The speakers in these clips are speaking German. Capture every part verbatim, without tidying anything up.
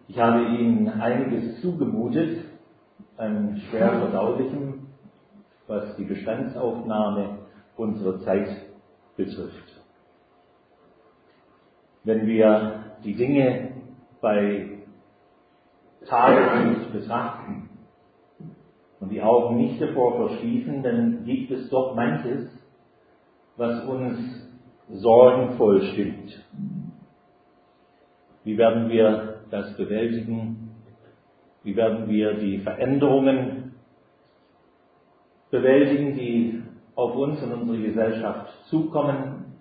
Ich habe Ihnen einiges zugemutet, an schwer verdaulichem, was die Bestandsaufnahme unserer Zeit betrifft. Wenn wir die Dinge bei Tageslicht betrachten und die Augen nicht davor verschließen, dann gibt es doch manches, was uns sorgenvoll stimmt. Wie werden wir das bewältigen? Wie werden wir die Veränderungen bewältigen, die auf uns und unsere Gesellschaft zukommen?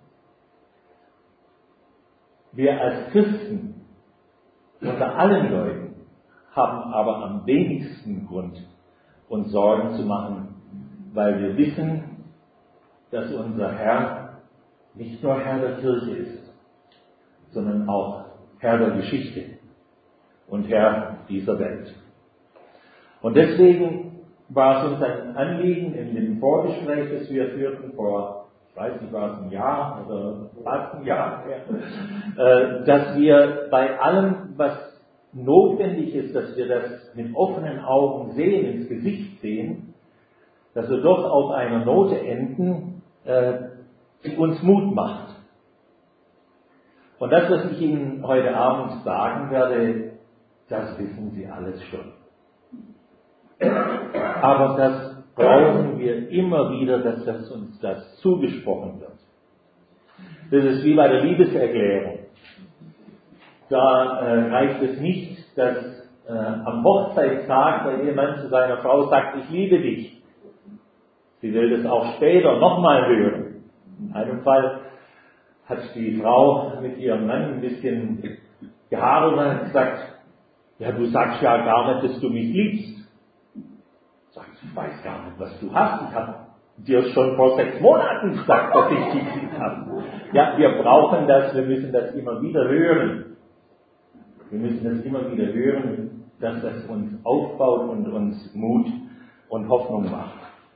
Wir als Christen unter allen Leuten haben aber am wenigsten Grund, uns Sorgen zu machen, weil wir wissen, dass unser Herr nicht nur Herr der Kirche ist, sondern auch Herr der Geschichte und Herr dieser Welt. Und deswegen war es uns ein Anliegen in dem Vorgespräch, das wir führten vor, ich weiß nicht, war es ein Jahr oder fast ein Jahr, äh, dass wir bei allem, was notwendig ist, dass wir das mit offenen Augen sehen, ins Gesicht sehen, dass wir doch auf einer Note enden, äh, die uns Mut macht. Und das, was ich Ihnen heute Abend sagen werde, das wissen Sie alles schon. Aber das brauchen wir immer wieder, dass das uns das zugesprochen wird. Das ist wie bei der Liebeserklärung. Da äh, reicht es nicht, dass äh, am Hochzeitstag der Ehemann zu seiner Frau sagt, ich liebe dich. Sie will das auch später nochmal hören. In einem Fall hat die Frau mit ihrem Mann ein bisschen gehadert und hat gesagt, ja, du sagst ja gar nicht, dass du mich liebst. Sagt, ich weiß gar nicht, was du hast. Ich habe dir schon vor sechs Monaten gesagt, dass ich dich lieb habe. Ja, wir brauchen das, wir müssen das immer wieder hören. Wir müssen das immer wieder hören, dass das uns aufbaut und uns Mut und Hoffnung macht.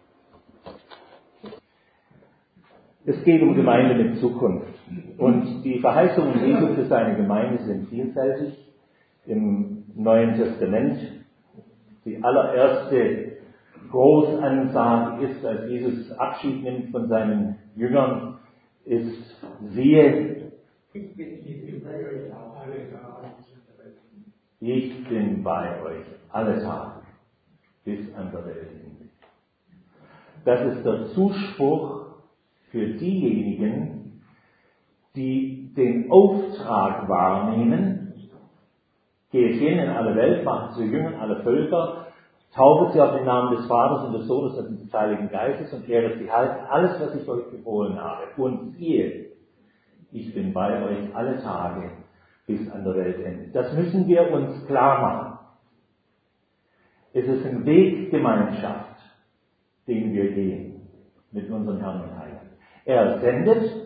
Es geht um Gemeinde mit Zukunft. Und die Verheißungen Jesu für seine Gemeinde sind vielfältig. Im Neuen Testament die allererste Großansage ist, als Jesus Abschied nimmt von seinen Jüngern, ist, siehe, ich bin bei euch alle Tage. Ich bin bei euch alle Tage bis an der Weltende. Das ist der Zuspruch für diejenigen, die den Auftrag wahrnehmen, geht hin in alle Welt, macht zu Jüngern alle Völker, taufet sie auf den Namen des Vaters und des Sohnes und des Heiligen Geistes und lehret sie halten alles, was ich euch befohlen habe. Und siehe, ich bin bei euch alle Tage bis an der Weltende. Das müssen wir uns klar machen. Es ist ein Weg Gemeinschaft, den wir gehen mit unserem Herrn und Heiligen. Er sendet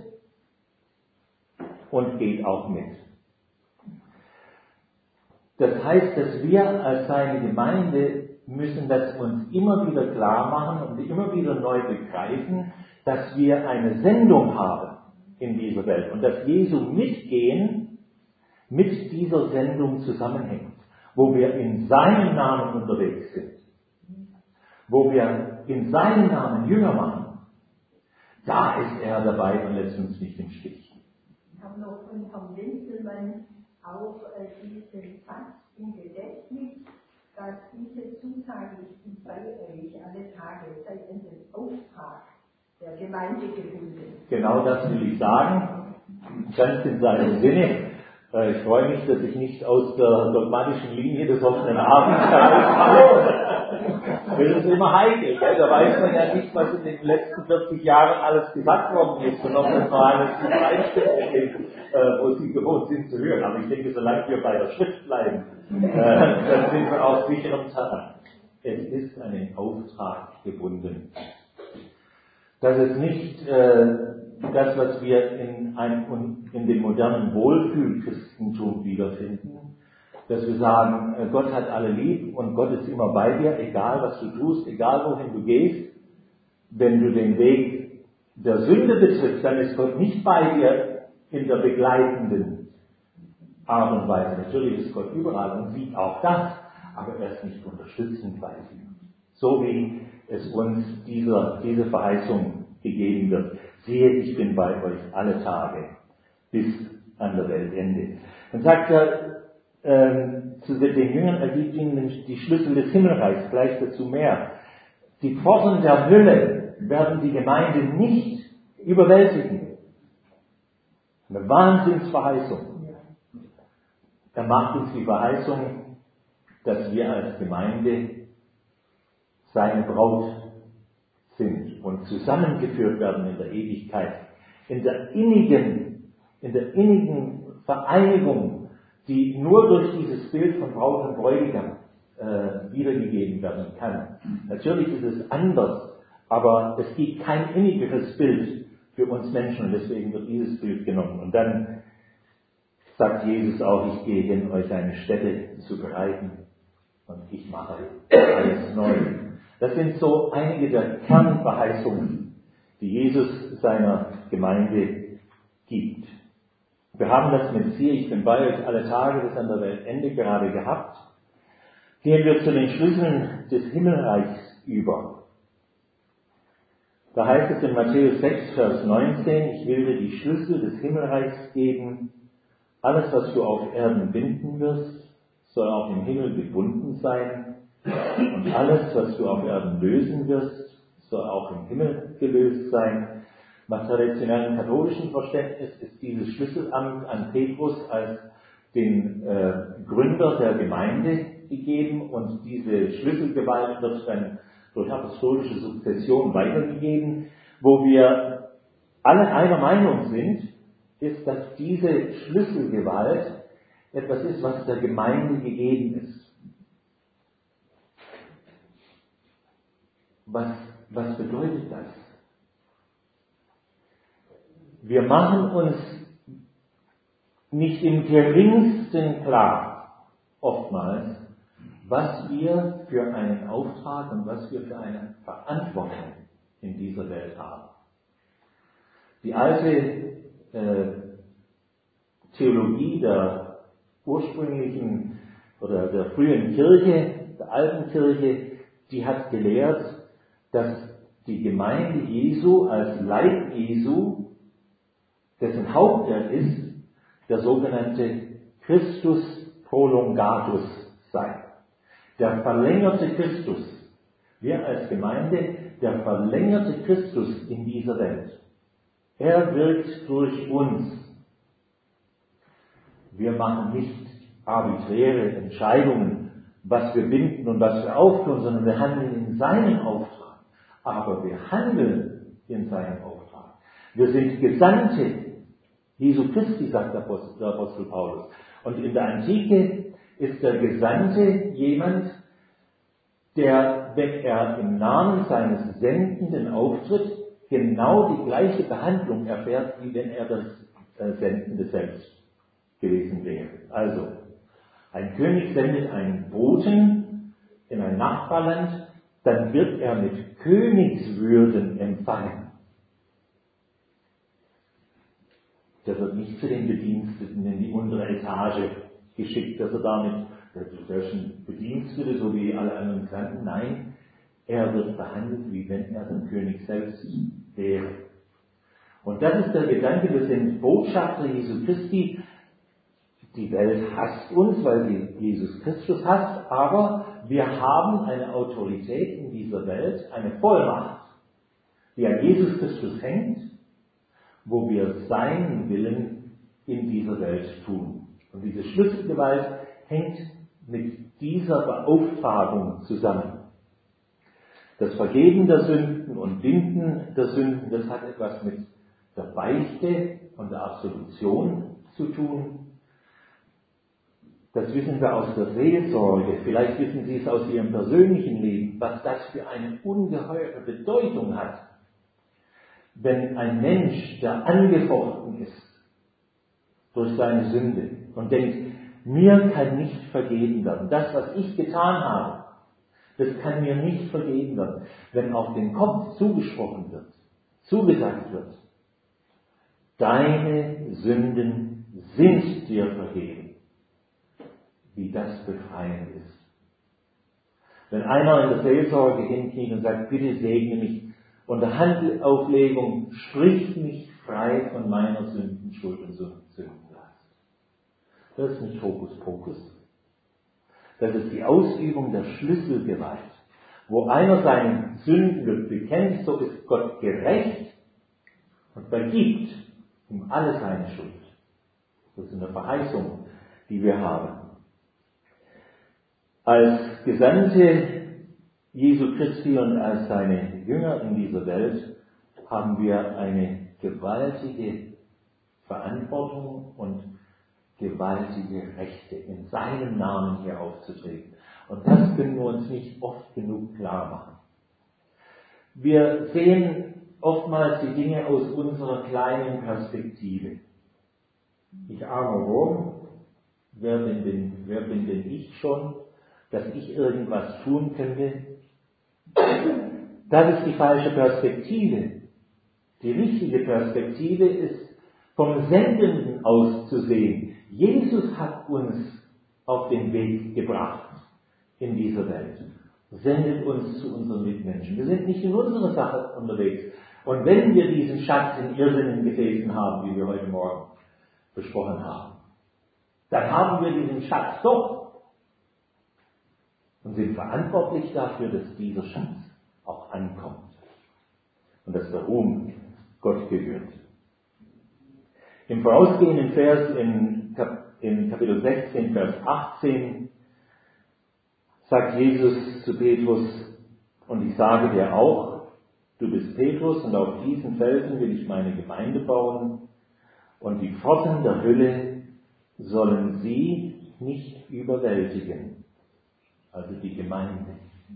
und geht auch mit. Das heißt, dass wir als seine Gemeinde müssen das uns immer wieder klar machen und immer wieder neu begreifen, dass wir eine Sendung haben in dieser Welt und dass Jesu Mitgehen mit dieser Sendung zusammenhängt, wo wir in seinem Namen unterwegs sind, wo wir in seinem Namen Jünger machen. Da ist er dabei und lässt uns nicht im Stich. Ich habe noch von Herrn Winzelmann auch äh, diesen Satz im Gedächtnis, dass diese Zusage, ich bin bei euch alle Tage, sei in den Auftrag der Gemeinde gebunden. Genau das will ich sagen, ganz in seinem Sinne. Ich freue mich, dass ich nicht aus der dogmatischen Linie des offenen Abends herausfalle. Das ist immer heikel. Da weiß man ja nicht, was in den letzten vierzig Jahren alles gesagt worden ist und ob das noch alles übereinstimmt mit dem, wo Sie gewohnt sind zu hören. Aber ich denke, solange wir bei der Schrift bleiben, dann sind wir auf sicherem Terrain. Es ist an den Auftrag gebunden. Das ist nicht äh, das, was wir in, einem, in dem modernen Wohlfühlchristentum wiederfinden, dass wir sagen, Gott hat alle lieb und Gott ist immer bei dir, egal was du tust, egal wohin du gehst. Wenn du den Weg der Sünde betrittst, dann ist Gott nicht bei dir in der begleitenden Art und Weise. Natürlich ist Gott überall und sieht auch das, aber er ist nicht unterstützend bei ihm. So wie es uns dieser, diese Verheißung gegeben wird. Siehe, ich bin bei euch alle Tage bis an der Weltende. Dann sagt er ähm, zu den Jüngern, er gibt ihnen die Schlüssel des Himmelreichs, gleich dazu mehr. Die Pforten der Hölle werden die Gemeinde nicht überwältigen. Eine Wahnsinnsverheißung. Er macht uns die Verheißung, dass wir als Gemeinde seine Braut sind und zusammengeführt werden in der Ewigkeit, in der innigen, in der innigen Vereinigung, die nur durch dieses Bild von Braut und Bräutigam äh, wiedergegeben werden kann. Natürlich ist es anders, aber es gibt kein innigeres Bild für uns Menschen und deswegen wird dieses Bild genommen. Und dann sagt Jesus auch, ich gehe hin, euch eine Stätte zu bereiten und ich mache alles neu. Das sind so einige der Kernverheißungen, die Jesus seiner Gemeinde gibt. Wir haben das mit siehe, ich bin bei euch alle Tage bis an der Weltende gerade gehabt. Gehen wir zu den Schlüsseln des Himmelreichs über. Da heißt es in Matthäus sechs, Vers neunzehn, ich will dir die Schlüssel des Himmelreichs geben. Alles, was du auf Erden binden wirst, soll auch im Himmel gebunden sein. Und alles, was du auf Erden lösen wirst, soll auch im Himmel gelöst sein. Nach traditionellem katholischen Verständnis ist dieses Schlüsselamt an Petrus als den äh, Gründer der Gemeinde gegeben und diese Schlüsselgewalt wird dann durch apostolische Sukzession weitergegeben. Wo wir alle einer Meinung sind, ist, dass diese Schlüsselgewalt etwas ist, was der Gemeinde gegeben ist. Was, was bedeutet das? Wir machen uns nicht im geringsten klar, oftmals, was wir für einen Auftrag und was wir für eine Verantwortung in dieser Welt haben. Die alte äh, Theologie der ursprünglichen oder der frühen Kirche, der alten Kirche, die hat gelehrt, dass die Gemeinde Jesu als Leib Jesu, dessen Haupt er ist, der sogenannte Christus Prolongatus sei. Der verlängerte Christus. Wir als Gemeinde, der verlängerte Christus in dieser Welt. Er wirkt durch uns. Wir machen nicht arbiträre Entscheidungen, was wir binden und was wir aufführen, sondern wir handeln in seinem Auftrag. Aber wir handeln in seinem Auftrag. Wir sind Gesandte Jesu Christi, sagt der Apostel, der Apostel Paulus. Und in der Antike ist der Gesandte jemand, der, wenn er im Namen seines Sendenden auftritt, genau die gleiche Behandlung erfährt, wie wenn er das äh, Sendende selbst gewesen wäre. Also, ein König sendet einen Boten in ein Nachbarland, dann wird er mit Königswürden empfangen. Der wird nicht zu den Bediensteten in die untere Etage geschickt, dass er damit, der ist ein Bedienstete, so wie alle anderen Gesandten. Nein, er wird behandelt, wie wenn er der König selbst wäre. Und das ist der Gedanke, wir sind Botschafter Jesu Christi. Die Welt hasst uns, weil sie Jesus Christus hasst, aber wir haben eine Autorität in dieser Welt, eine Vollmacht, die an Jesus Christus hängt, wo wir seinen Willen in dieser Welt tun. Und diese Schlüsselgewalt hängt mit dieser Beauftragung zusammen. Das Vergeben der Sünden und Binden der Sünden, das hat etwas mit der Beichte und der Absolution zu tun. Das wissen wir aus der Seelsorge. Vielleicht wissen Sie es aus Ihrem persönlichen Leben, was das für eine ungeheure Bedeutung hat. Wenn ein Mensch, der angefochten ist durch seine Sünde und denkt, mir kann nicht vergeben werden, das, was ich getan habe, das kann mir nicht vergeben werden, wenn auf den Kopf zugesprochen wird, zugesagt wird, deine Sünden sind dir vergeben. wie das befreiend ist. Wenn einer in der Seelsorge hinkniet und sagt, bitte segne mich, unter Handauflegung, sprich mich frei von meiner Sündenschuld und Sündenlast. Das ist nicht Hokuspokus. Das ist die Ausübung der Schlüsselgewalt. Wo einer seinen Sünden bekennt, so ist Gott gerecht und vergibt ihm alle seine Schuld. Das ist eine Verheißung, die wir haben. Als Gesandte Jesu Christi und als seine Jünger in dieser Welt haben wir eine gewaltige Verantwortung und gewaltige Rechte, in seinem Namen hier aufzutreten. Und das können wir uns nicht oft genug klar machen. Wir sehen oftmals die Dinge aus unserer kleinen Perspektive. Ich armer Rom, wer bin denn, wer bin denn ich schon, dass ich irgendwas tun könnte? Das ist die falsche Perspektive. Die richtige Perspektive ist, vom Sendenden aus zu sehen. Jesus hat uns auf den Weg gebracht in dieser Welt. Sendet uns zu unseren Mitmenschen. Wir sind nicht in unserer Sache unterwegs. Und wenn wir diesen Schatz in irrsinnigen Gefäßen haben, wie wir heute Morgen besprochen haben, dann haben wir diesen Schatz doch und sind verantwortlich dafür, dass dieser Schatz auch ankommt und dass der Ruhm Gott gehört. Im vorausgehenden Vers in, Kap- in Kapitel sechzehn, Vers achtzehn sagt Jesus zu Petrus, und ich sage dir auch, du bist Petrus und auf diesen Felsen will ich meine Gemeinde bauen und die Pforten der Hölle sollen sie nicht überwältigen. Also die Gemeinde.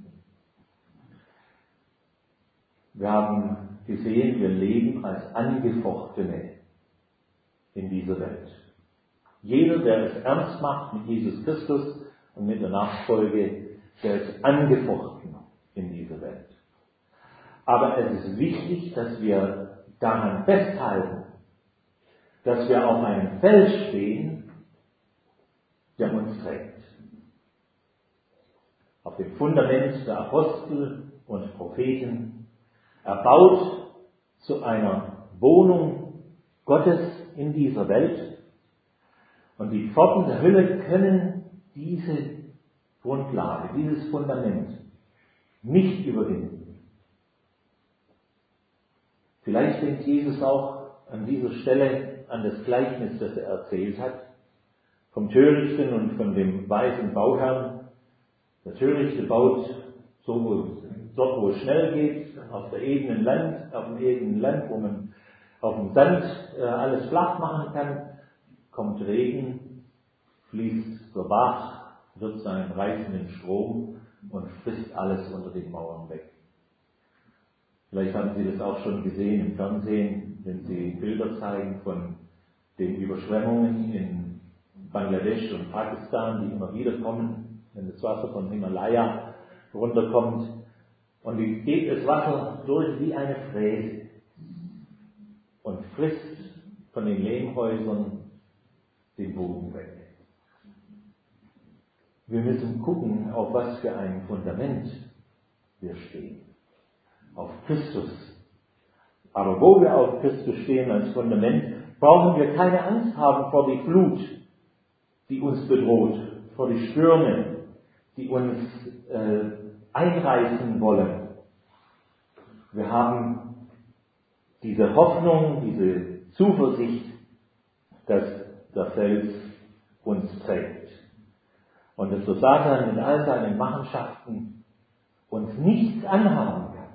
Wir haben gesehen, wir leben als Angefochtene in dieser Welt. Jeder, der es ernst macht mit Jesus Christus und mit der Nachfolge, der ist angefochten in dieser Welt. Aber es ist wichtig, dass wir daran festhalten, dass wir auf einem Fels stehen, der uns trägt. Auf dem Fundament der Apostel und Propheten, erbaut zu einer Wohnung Gottes in dieser Welt. Und die Pforten der Hölle können diese Grundlage, dieses Fundament nicht überwinden. Vielleicht denkt Jesus auch an dieser Stelle an das Gleichnis, das er erzählt hat, vom Törichten und von dem weisen Bauherrn. Der Törichte baut so, wo, dort, wo es schnell geht, auf der ebenen Land, auf dem ebenen Land, wo man auf dem Sand äh, alles flach machen kann, kommt Regen, fließt der Bach, wird zu einem reißenden Strom und frisst alles unter den Mauern weg. Vielleicht haben Sie das auch schon gesehen im Fernsehen, wenn Sie Bilder zeigen von den Überschwemmungen in Bangladesch und Pakistan, die immer wieder kommen, wenn das Wasser vom Himalaya runterkommt. Und wie geht das Wasser durch wie eine Fräse und frisst von den Lehmhäusern den Boden weg. Wir müssen gucken, auf was für ein Fundament wir stehen. Auf Christus. Aber wo wir auf Christus stehen als Fundament, brauchen wir keine Angst haben vor die Flut, die uns bedroht, vor die Stürme, die uns äh, einreißen wollen. Wir haben diese Hoffnung, diese Zuversicht, dass der Fels uns trägt. Und dass der Satan mit all seinen Machenschaften uns nichts anhaben kann.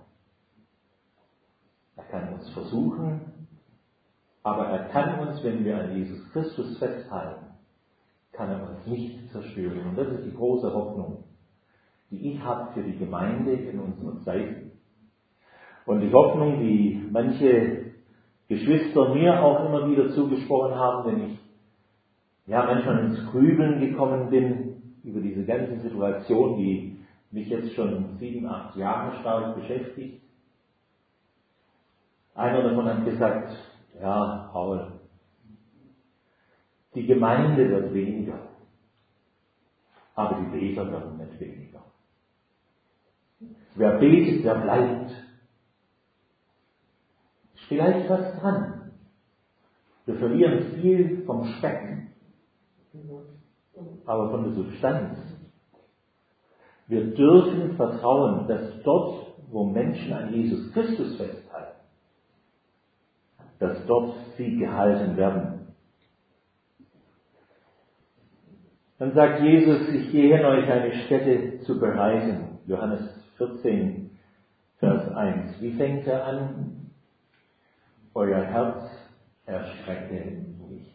Er kann uns versuchen, aber er kann uns, wenn wir an Jesus Christus festhalten, kann er uns nicht zerstören. Und das ist die große Hoffnung, die ich habe für die Gemeinde in unserer Zeit. Und die Hoffnung, die manche Geschwister mir auch immer wieder zugesprochen haben, wenn ich ja manchmal ins Grübeln gekommen bin über diese ganze Situation, die mich jetzt schon sieben, acht Jahre stark beschäftigt. Einer davon hat gesagt, ja, Paul, die Gemeinde wird weniger. aber die Beter werden nicht weniger. Wer betet, der bleibt. Ist vielleicht was dran. Wir verlieren viel vom Speck, aber von der Substanz. Wir dürfen vertrauen, dass dort, wo Menschen an Jesus Christus festhalten, dass dort sie gehalten werden. Dann sagt Jesus, ich gehe hin, euch eine Stätte zu bereiten. Johannes vierzehn, Vers eins. Wie fängt er an? Euer Herz erschrecke nicht.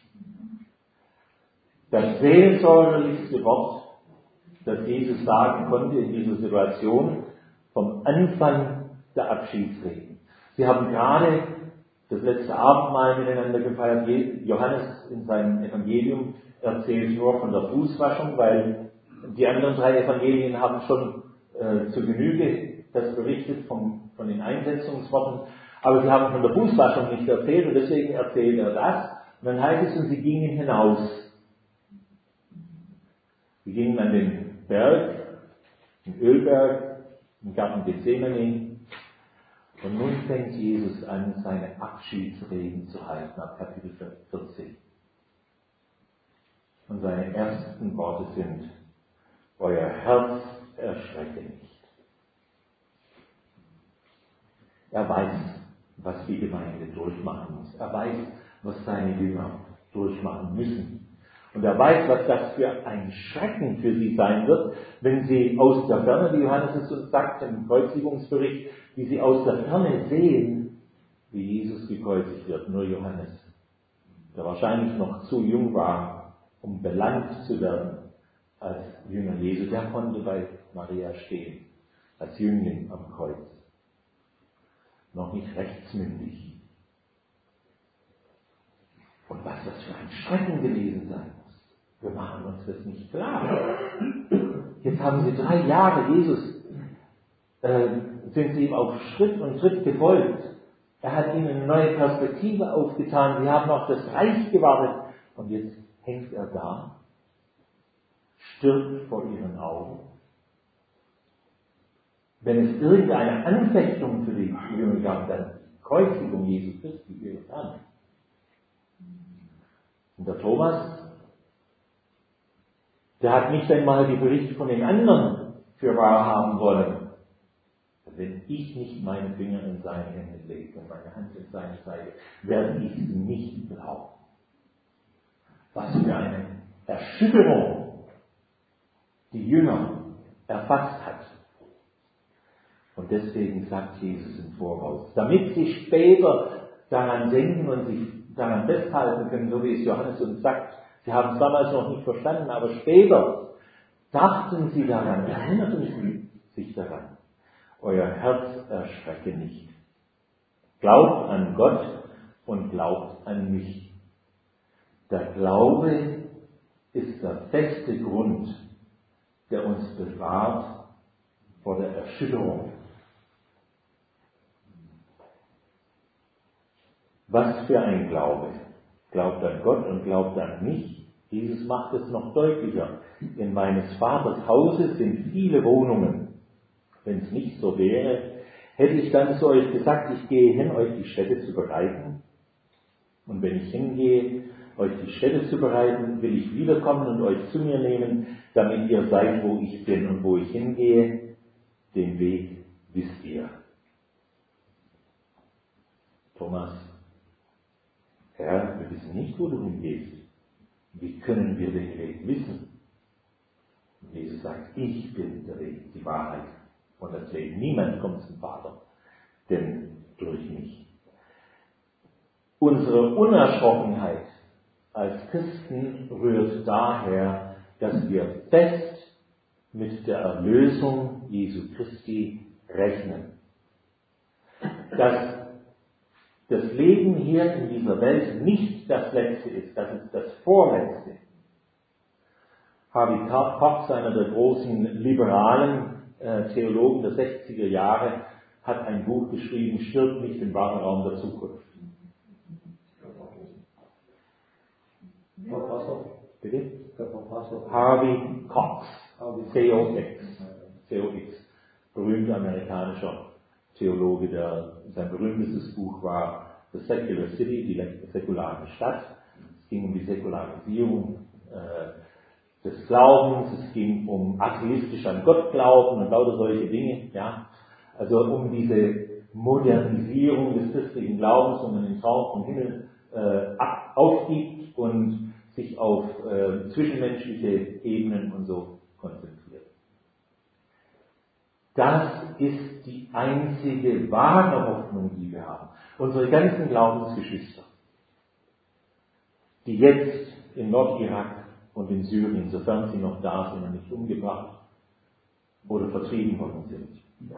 Das seelsorgerlichste Wort, das Jesus sagen konnte in dieser Situation, vom Anfang der Abschiedsreden. Sie haben gerade das letzte Abendmahl miteinander gefeiert. Johannes in seinem Evangelium erzählt nur von der Fußwaschung, weil die anderen drei Evangelien haben schon äh, zu Genüge das berichtet vom, von den Einsetzungsworten. Aber sie haben von der Fußwaschung nicht erzählt und deswegen erzählt er das. Und dann heißt es, und sie gingen hinaus. Sie gingen an den Berg, den Ölberg, im Garten Gethsemane. Und nun fängt Jesus an, seine Abschiedsreden zu halten, ab Kapitel vierzehn. Und seine ersten Worte sind, euer Herz erschrecke nicht. Er weiß, was die Gemeinde durchmachen muss. Er weiß, was seine Jünger durchmachen müssen. Und er weiß, was das für ein Schrecken für sie sein wird, wenn sie aus der Ferne, wie Johannes es uns sagt im Kreuzigungsbericht, wie sie aus der Ferne sehen, wie Jesus gekreuzigt wird. Nur Johannes, der wahrscheinlich noch zu jung war, um belangt zu werden als Jünger Jesu, der konnte bei Maria stehen, als Jüngling am Kreuz. Noch nicht rechtsmündig. Und was das für ein Schrecken gewesen sein muss. Wir machen uns das nicht klar. Jetzt haben sie drei Jahre Jesus, äh, sind sie ihm auf Schritt und Tritt gefolgt. Er hat ihnen eine neue Perspektive aufgetan. Sie haben auf das Reich gewartet. Und jetzt hängt er da, stirbt vor ihren Augen. Wenn es irgendeine Anfechtung für die Jünger gab, dann die Kreuzigung Jesu Christi irgendwann. Und der Thomas, der hat nicht einmal die Berichte von den anderen für wahr haben wollen. Wenn ich nicht meine Finger in seine Hände lege und meine Hand in seine Seite, werde ich es nicht glauben. Was für eine Erschütterung die Jünger erfasst hat. Und deswegen sagt Jesus im Voraus, damit sie später daran denken und sich daran festhalten können, so wie es Johannes uns sagt, sie haben es damals noch nicht verstanden, aber später dachten sie daran, erinnerten sie sich daran. Euer Herz erschrecke nicht. Glaubt an Gott und glaubt an mich. Der Glaube ist der feste Grund, der uns bewahrt vor der Erschütterung. Was für ein Glaube. Glaubt an Gott und glaubt an mich. Jesus macht es noch deutlicher. In meines Vaters Hause sind viele Wohnungen. Wenn es nicht so wäre, hätte ich dann zu euch gesagt, ich gehe hin, euch die Stätte zu bereiten. Und wenn ich hingehe, euch die Stätte zu bereiten, will ich wiederkommen und euch zu mir nehmen, damit ihr seid, wo ich bin und wo ich hingehe. Den Weg wisst ihr. Thomas, Herr, wir wissen nicht, wo du hingehst. Wie können wir den Weg wissen? Und Jesus sagt, ich bin der Weg, die Wahrheit und das Leben. Niemand kommt zum Vater, denn durch mich. Unsere Unerschrockenheit als Christen rührt daher, dass wir fest mit der Erlösung Jesu Christi rechnen. Dass das Leben hier in dieser Welt nicht das Letzte ist, das ist das Vorletzte. Harvey Cox, einer der großen liberalen äh, Theologen der sechziger Jahre, hat ein Buch geschrieben, Stirb nicht im Warenraum der Zukunft. Was, was, was? Bitte? Harvey Cox, C O X, C O X, berühmter amerikanischer Theologe, der, sein berühmtestes Buch war The Secular City, die säkulare Stadt. Es ging um die Säkularisierung äh, des Glaubens, es ging um atheistisch an Gott glauben und lauter solche Dinge, ja. Also um diese Modernisierung des christlichen Glaubens, wo man den Traum vom Himmel äh, aufgibt und sich auf äh, zwischenmenschliche Ebenen und so konzentriert. Das ist die einzige wahre Hoffnung, die wir haben. Unsere ganzen Glaubensgeschwister, die jetzt in Nordirak und in Syrien, sofern sie noch da sind und nicht umgebracht oder vertrieben worden sind.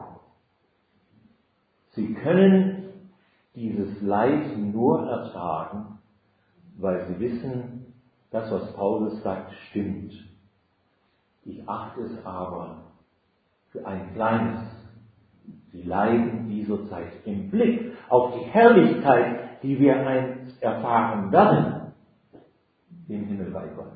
Sie können dieses Leid nur ertragen, weil sie wissen, das, was Paulus sagt, stimmt. Ich achte es aber für ein kleines, die Leiden dieser Zeit im Blick auf die Herrlichkeit, die wir einst erfahren werden, im Himmel bei Gott.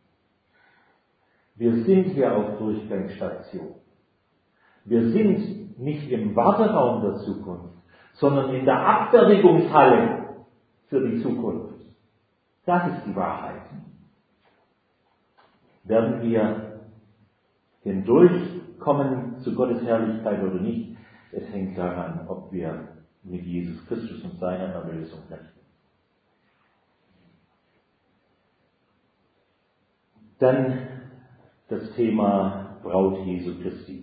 Wir sind hier auf Durchgangsstation. Wir sind nicht im Warteraum der Zukunft, sondern in der Abfertigungshalle für die Zukunft. Das ist die Wahrheit. Werden wir hindurchkommen zu Gottes Herrlichkeit oder nicht, es hängt daran, ob wir mit Jesus Christus und seiner Erlösung rechnen. Dann das Thema Braut Jesu Christi.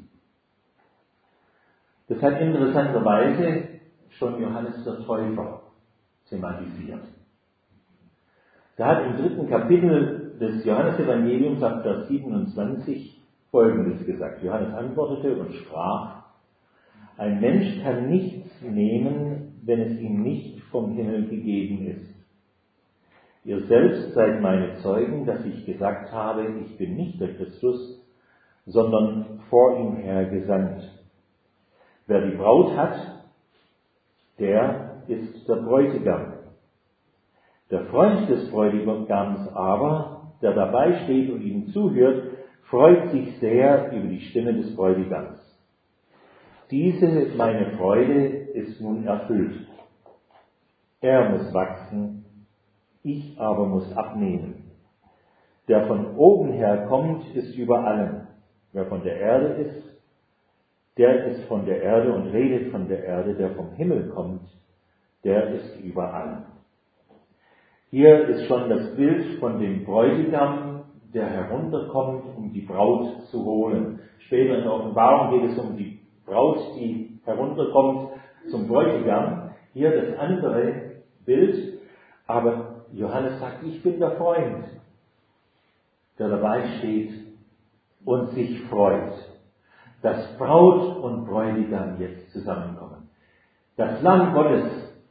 Das hat interessanterweise schon Johannes der Täufer thematisiert. Er hat im dritten Kapitel des Johannesevangeliums ab Vers siebenundzwanzig Folgendes gesagt. Johannes antwortete und sprach: Ein Mensch kann nichts nehmen, wenn es ihm nicht vom Himmel gegeben ist. Ihr selbst seid meine Zeugen, dass ich gesagt habe, ich bin nicht der Christus, sondern vor ihm her gesandt. Wer die Braut hat, der ist der Bräutigam. Der Freund des Bräutigams aber, der dabei steht und ihm zuhört, freut sich sehr über die Stimme des Bräutigams. Diese, meine Freude, ist nun erfüllt. Er muss wachsen, ich aber muss abnehmen. Der von oben her kommt, ist über allem. Wer von der Erde ist, der ist von der Erde und redet von der Erde. Der vom Himmel kommt, der ist über allem. Hier ist schon das Bild von dem Bräutigam, der herunterkommt, um die Braut zu holen. Später in der Offenbarung geht es um die Braut, die herunterkommt zum Bräutigam. Hier das andere Bild, aber Johannes sagt, ich bin der Freund, der dabei steht und sich freut, dass Braut und Bräutigam jetzt zusammenkommen. Das Lamm Gottes,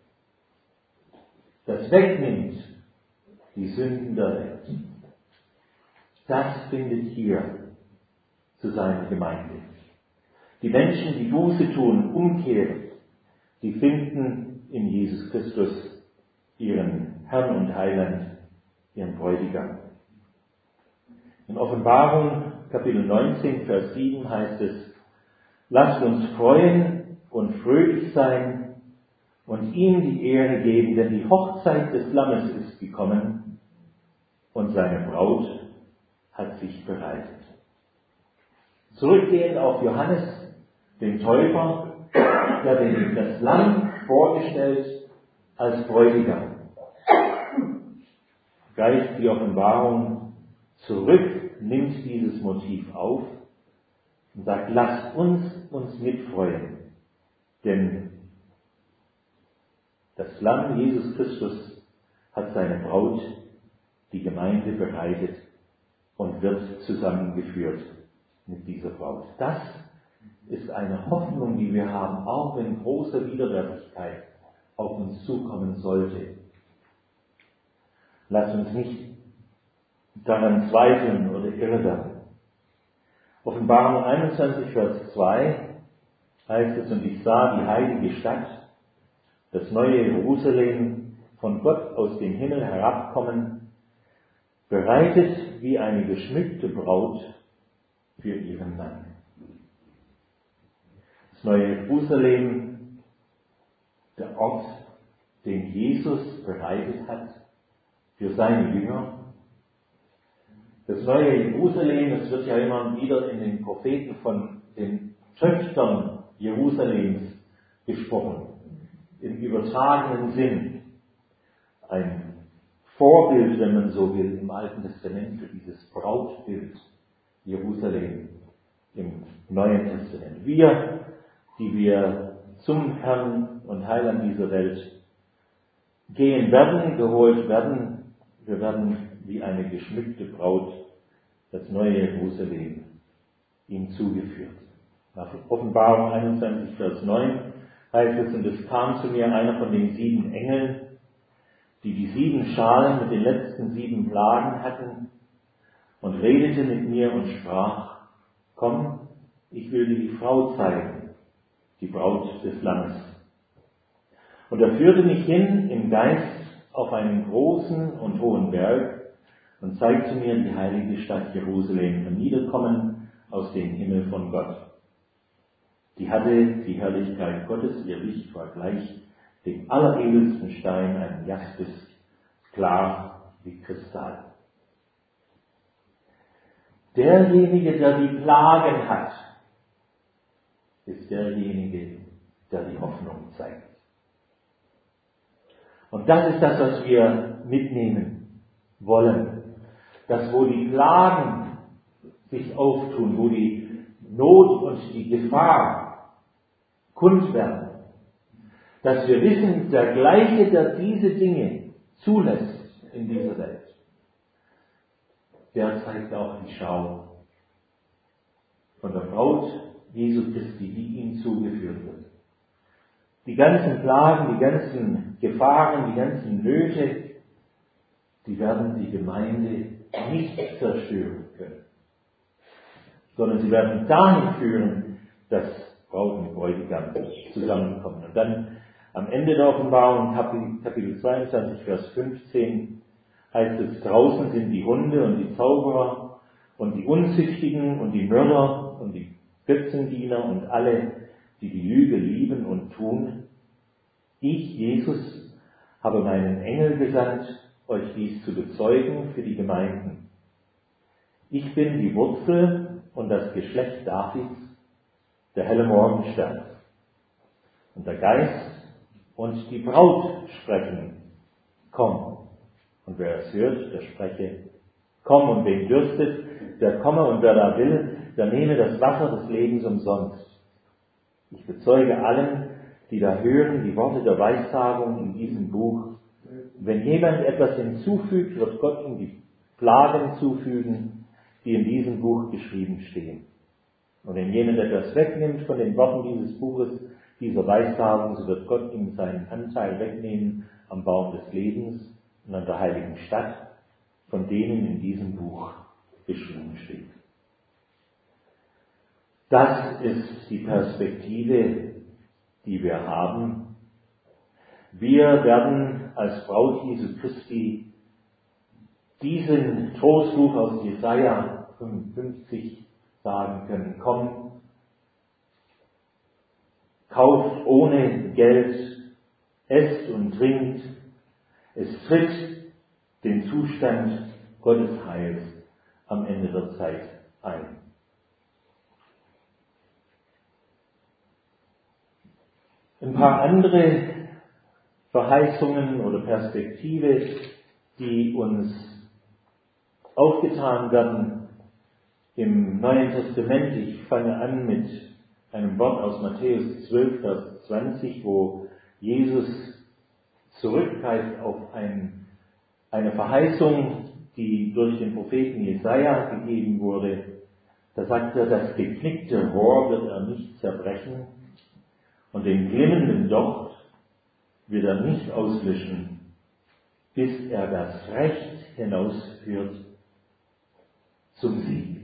das wegnimmt die Sünden der Welt, das findet hier zu seiner Gemeinde. Die Menschen, die Buße tun, umkehren, die finden in Jesus Christus ihren Herrn und Heiland, ihren Bräutigam. In Offenbarung Kapitel neunzehn, Vers sieben heißt es: Lasst uns freuen und fröhlich sein und ihm die Ehre geben, denn die Hochzeit des Lammes ist gekommen und seine Braut hat sich bereitet. Zurückgehend auf Johannes, den Täufer, der den, das Lamm vorgestellt als Bräutigam, greift die Offenbarung zurück, nimmt dieses Motiv auf und sagt, lasst uns uns mitfreuen, denn das Lamm Jesus Christus hat seine Braut, die Gemeinde, bereitet und wird zusammengeführt mit dieser Braut. Das ist eine Hoffnung, die wir haben, auch wenn große Widerwärtigkeit auf uns zukommen sollte. Lasst uns nicht daran zweifeln oder irre werden. Offenbarung einundzwanzig, Vers zwei heißt es: Und ich sah die heilige Stadt, das neue Jerusalem, von Gott aus dem Himmel herabkommen, bereitet wie eine geschmückte Braut für ihren Mann. Das neue Jerusalem, der Ort, den Jesus bereitet hat für seine Jünger. Das neue Jerusalem, es wird ja immer wieder in den Propheten von den Töchtern Jerusalems gesprochen, im übertragenen Sinn. Ein Vorbild, wenn man so will, im Alten Testament für dieses Brautbild Jerusalem im Neuen Testament. Wir, die wir zum Herrn und Heiland dieser Welt gehen werden, geholt werden, wir werden wie eine geschmückte Braut das neue Jerusalem ihm zugeführt. Nach Offenbarung einundzwanzig, Vers neun heißt es, und es kam zu mir einer von den sieben Engeln, die die sieben Schalen mit den letzten sieben Plagen hatten, und redete mit mir und sprach, komm, ich will dir die Frau zeigen, die Braut des Lammes. Und er führte mich hin im Geist auf einen großen und hohen Berg und zeigte mir die heilige Stadt Jerusalem herniederkommen aus dem Himmel von Gott. Die hatte die Herrlichkeit Gottes, ihr Licht war gleich dem alleredelsten Stein, einem Jaspis, klar wie Kristall. Derjenige, der die Plagen hat, ist derjenige, der die Hoffnung zeigt. Und das ist das, was wir mitnehmen wollen. Dass wo die Plagen sich auftun, wo die Not und die Gefahr kund werden, dass wir wissen, der Gleiche, der diese Dinge zulässt in dieser Welt, der zeigt auch die Schau von der Braut Jesu Christi, die ihm zugeführt wird. Die ganzen Plagen, die ganzen Gefahren, die ganzen Nöte, die werden die Gemeinde nicht zerstören können, sondern sie werden dahin führen, dass Braut und Bräutigam zusammenkommen. Und dann am Ende der Offenbarung, Kapitel zweiundzwanzig, Vers fünfzehn, heißt es, draußen sind die Hunde und die Zauberer und die Unzüchtigen und die Mörder und die Götzendiener und alle, die die Lüge lieben und tun. Ich, Jesus, habe meinen Engel gesandt, euch dies zu bezeugen für die Gemeinden. Ich bin die Wurzel und das Geschlecht Davids, der helle Morgenstern. Und der Geist und die Braut sprechen, komm. Und wer es hört, der spreche, komm. Und wen dürstet, der komme. Und wer da will, der nehme das Wasser des Lebens umsonst. Ich bezeuge allen, die da hören, die Worte der Weissagung in diesem Buch. Wenn jemand etwas hinzufügt, wird Gott ihm die Plagen zufügen, die in diesem Buch geschrieben stehen. Und wenn jemand etwas wegnimmt von den Worten dieses Buches, dieser Weissagung, so wird Gott ihm seinen Anteil wegnehmen am Baum des Lebens und an der heiligen Stadt, von denen in diesem Buch geschrieben steht. Das ist die Perspektive, die wir haben. Wir werden als Braut Jesu Christi diesen Trostbuch aus Jesaja fünfundfünfzig sagen können, komm, kauft ohne Geld, esst und trinkt, es tritt den Zustand Gottes Heils am Ende der Zeit ein. Ein paar andere Verheißungen oder Perspektive, die uns aufgetan werden im Neuen Testament. Ich fange an mit einem Wort aus Matthäus zwölf, Vers zwanzig, wo Jesus zurückgreift auf ein, eine Verheißung, die durch den Propheten Jesaja gegeben wurde. Da sagt er, das geknickte Rohr wird er nicht zerbrechen und den glimmenden Docht wird er nicht auslöschen, bis er das Recht hinausführt zum Sieg.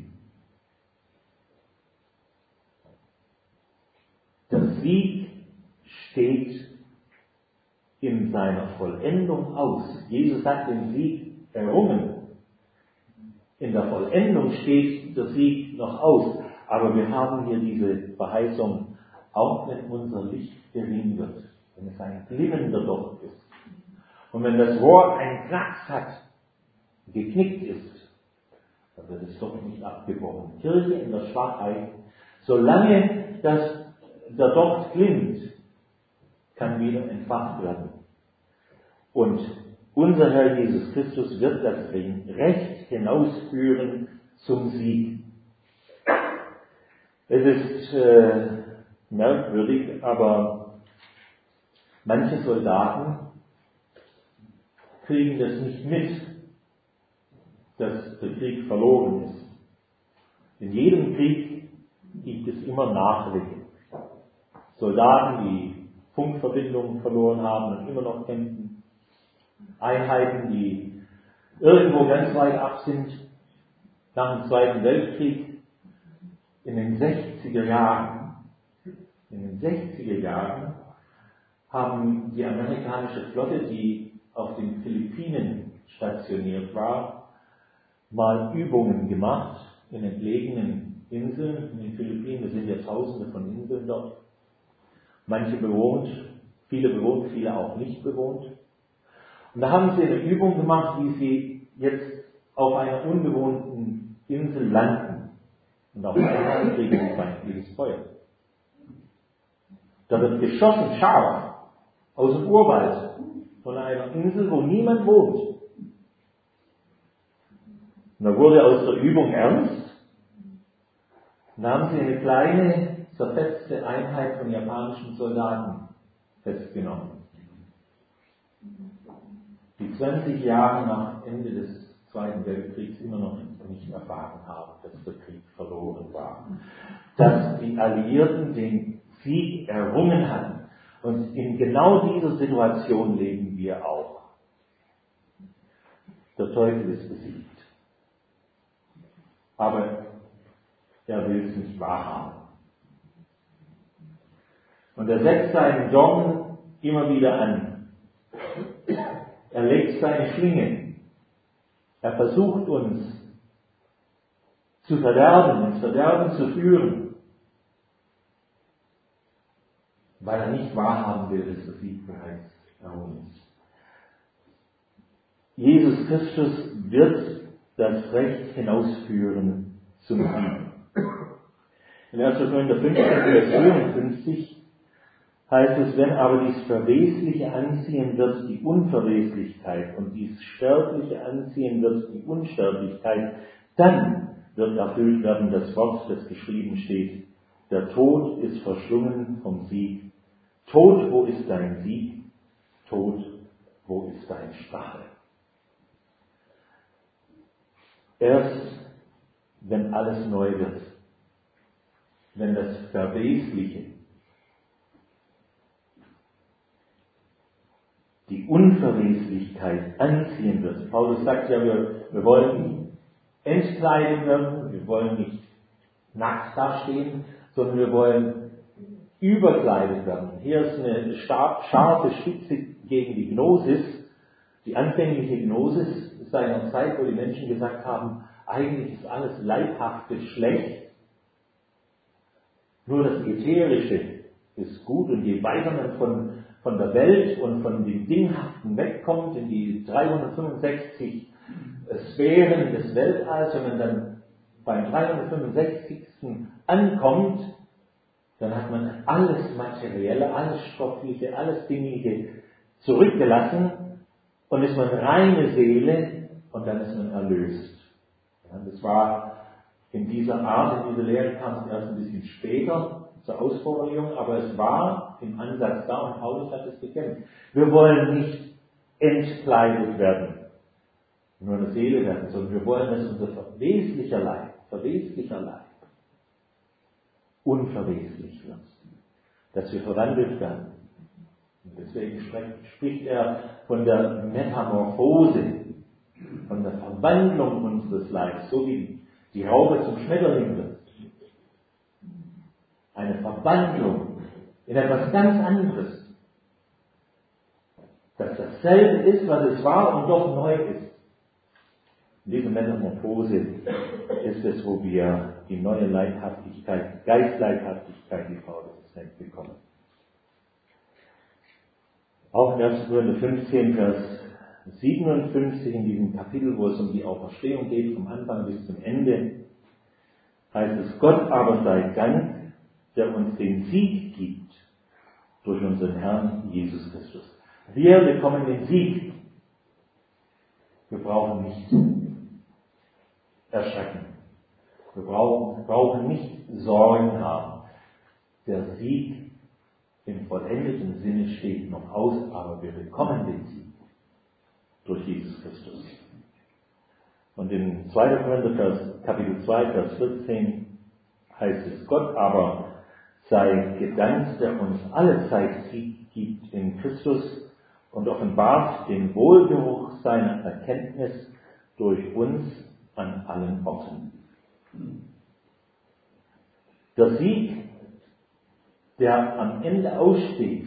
Der Sieg steht in seiner Vollendung aus. Jesus hat den Sieg errungen. in der Vollendung steht der Sieg noch aus. Aber wir haben hier diese Verheißung, auch wenn unser Licht gering wird, wenn es ein glimmender Docht ist. Und wenn das Rohr einen Knacks hat, geknickt ist, dann wird es doch nicht abgebrochen. Kirche in der Schwachheit, solange das, der Docht glimmt, kann wieder entfacht werden. Und unser Herr Jesus Christus wird das Recht hinausführen zum Sieg. Es ist äh, merkwürdig, aber manche Soldaten kriegen das nicht mit, dass der Krieg verloren ist. In jedem Krieg gibt es immer Nachwehen. Soldaten, die Funkverbindungen verloren haben und immer noch kämpfen. Einheiten, die irgendwo ganz weit ab sind, nach dem Zweiten Weltkrieg, in den sechziger Jahren, in den sechziger Jahren haben die amerikanische Flotte, die auf den Philippinen stationiert war, mal Übungen gemacht in entlegenen Inseln. In den Philippinen, es sind ja tausende von Inseln dort. Manche bewohnt, viele bewohnt, viele auch nicht bewohnt. Und da haben sie eine Übung gemacht, wie sie jetzt auf einer unbewohnten Insel landen. Und auf einmal kriegen sie feindliches Feuer. Da wird geschossen, scharf, aus dem Urwald, von einer Insel, wo niemand wohnt. Und da wurde aus der Übung ernst. Und da haben sie eine kleine, zerfetzte Einheit von japanischen Soldaten festgenommen, die zwanzig Jahre nach Ende des Zweiten Weltkriegs immer noch nicht erfahren haben, dass der Krieg verloren war. Dass die Alliierten den Sieg errungen hatten. Und in genau dieser Situation leben wir auch. Der Teufel ist besiegt. Aber er will es nicht wahrhaben. Und er setzt seinen Dorn immer wieder an. Er legt seine Schlinge. Er versucht uns zu verderben, ins Verderben zu führen, weil er nicht wahrhaben will, dass der Sieg bereits errungen ist. Jesus Christus wird das Recht hinausführen zum Sieg. In erster Korinther fünfzehn, Vers vierundfünfzig heißt es, wenn aber dies Verwesliche anziehen wird, die Unverweslichkeit, und dies Sterbliche anziehen wird, die Unsterblichkeit, dann wird erfüllt werden das Wort, das geschrieben steht, der Tod ist verschlungen vom Sieg. Tod, wo ist dein Sieg? Tod, wo ist dein Stachel? Erst wenn alles neu wird, wenn das Verwesliche, die Unverweslichkeit anziehen wird. Paulus sagt ja, wir, wir wollen nicht entkleidet werden, wir wollen nicht nackt dastehen, sondern wir wollen überkleidet werden. Hier ist eine scharfe Spitze gegen die Gnosis, die anfängliche Gnosis seiner Zeit, wo die Menschen gesagt haben, eigentlich ist alles Leibhafte schlecht, nur das Ätherische ist gut, und je weiter man von, von der Welt und von dem Dinghaften wegkommt, in die dreihundertfünfundsechzig Sphären des Weltalls, wenn man dann beim dreihundertfünfundsechzigsten ankommt, dann hat man alles Materielle, alles Stoffliche, alles Dingliche zurückgelassen und ist man reine Seele und dann ist man erlöst. Ja, das war in dieser Art, in dieser Lehre kam es erst ein bisschen später zur Ausforderung, aber es war im Ansatz da und Paulus hat es bekämpft. Wir wollen nicht entkleidet werden, nur eine Seele werden, sondern wir wollen, dass unser verweslicher Leib, verweslicher Leib unverweslich wird, dass wir verwandelt werden. Und deswegen spricht er von der Metamorphose, von der Verwandlung unseres Leibes, so wie die Raupe zum Schmetterling wird. Eine Verwandlung in etwas ganz anderes, das dasselbe ist, was es war und doch neu ist. In dieser Metamorphose ist es, wo wir die neue Leibhaftigkeit, Geistleibhaftigkeit, wie Paulus es nennt, bekommen. Auch in erster Korinther fünfzehn, Vers siebenundfünfzig, in diesem Kapitel, wo es um die Auferstehung geht, vom Anfang bis zum Ende, heißt es: Gott aber sei Dank, der uns den Sieg gibt durch unseren Herrn Jesus Christus. Wir bekommen den Sieg. Wir brauchen nicht erschrecken. Wir brauchen, brauchen nicht Sorgen haben. Der Sieg im vollendeten Sinne steht noch aus, aber wir bekommen den Sieg durch Jesus Christus. Und in zweiter Korinther Kapitel zwei, Vers vierzehn heißt es: Gott aber sei gedankt, der uns alle Zeit Sieg gibt in Christus und offenbart den Wohlgeruch seiner Erkenntnis durch uns an allen Orten. Der Sieg, der am Ende aussteht,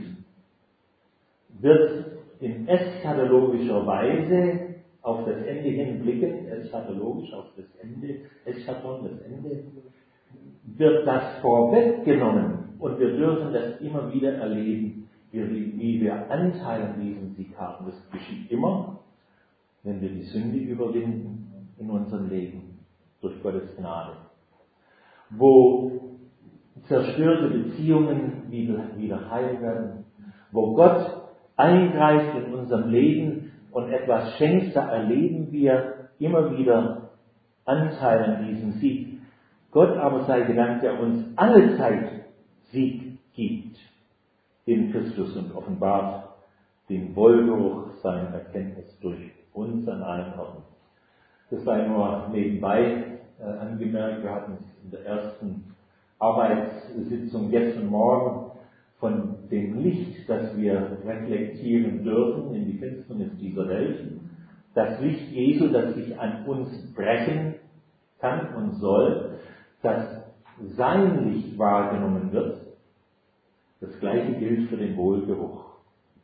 wird in eschatologischer Weise auf das Ende hin blicken, eschatologisch auf das Ende, Eschaton, das Ende, wird das vorweggenommen und wir dürfen das immer wieder erleben, wie, wie wir Anteil an diesem Sieg haben. Das geschieht immer, wenn wir die Sünde überwinden in unserem Leben, durch Gottes Gnade. Wo zerstörte Beziehungen wieder, wieder heil werden, wo Gott eingreift in unserem Leben und etwas schenkt, da erleben wir immer wieder Anteil an diesem Sieg. Gott aber sei gedankt, der uns alle Zeit Sieg gibt in Christus und offenbart den Wohlgeruch seiner Erkenntnis durch uns an allen Orten. Das sei nur nebenbei äh, angemerkt. Wir hatten es in der ersten Arbeitssitzung gestern Morgen von dem Licht, das wir reflektieren dürfen in die Finsternis dieser Welt. Das Licht Jesu, das sich an uns brechen kann und soll, dass sein Licht wahrgenommen wird. Das Gleiche gilt für den Wohlgeruch.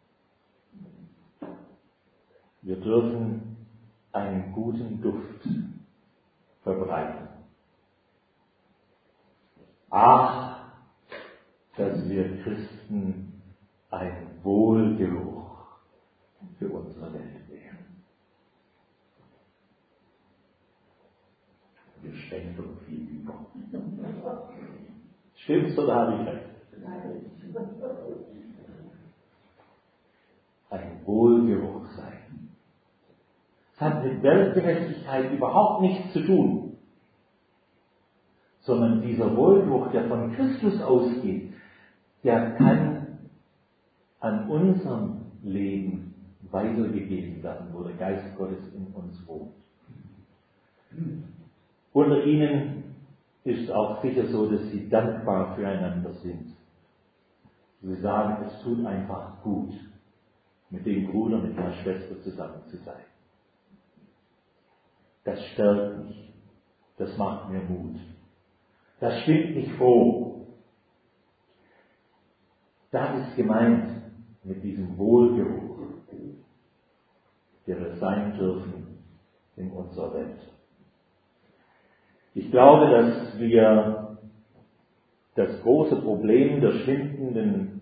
Wir dürfen einen guten Duft verbreiten. Ach, dass wir Christen ein Wohlgeruch für unsere Welt wären. Wir stänken viel über. Stimmt's oder habe ich recht? Ein Wohlgeruch sein. Es hat mit Weltgerechtigkeit überhaupt nichts zu tun, sondern dieser Wohlgeruch, der von Christus ausgeht, der kann an unserem Leben weitergegeben werden, wo der Geist Gottes in uns wohnt. Unter ihnen ist auch sicher so, dass sie dankbar füreinander sind. Sie sagen, es tut einfach gut, mit dem Bruder, mit der Schwester zusammen zu sein. Das stärkt mich, das macht mir Mut, das stimmt mich froh. Das ist gemeint mit diesem Wohlgeruch, der wir sein dürfen in unserer Welt. Ich glaube, dass wir das große Problem der schwindenden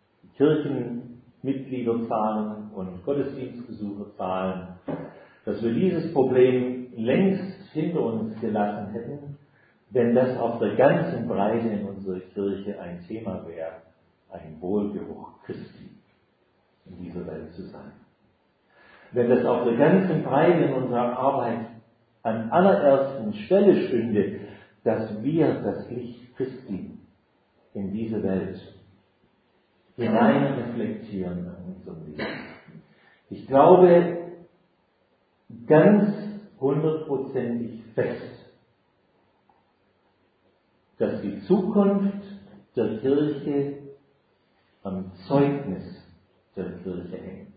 Kirchenmitgliederzahlen und Gottesdienstbesucherzahlen, dass wir dieses Problem längst hinter uns gelassen hätten, wenn das auf der ganzen Breite in unserer Kirche ein Thema wäre, ein Wohlgeruch Christi in dieser Welt zu sein. Wenn das auf der ganzen Breite in unserer Arbeit an allerersten Stelle stünde, dass wir das Licht Christi in diese Welt hinein reflektieren in unserem Leben. Ich glaube ganz hundertprozentig fest, dass die Zukunft der Kirche am Zeugnis der Kirche hängt.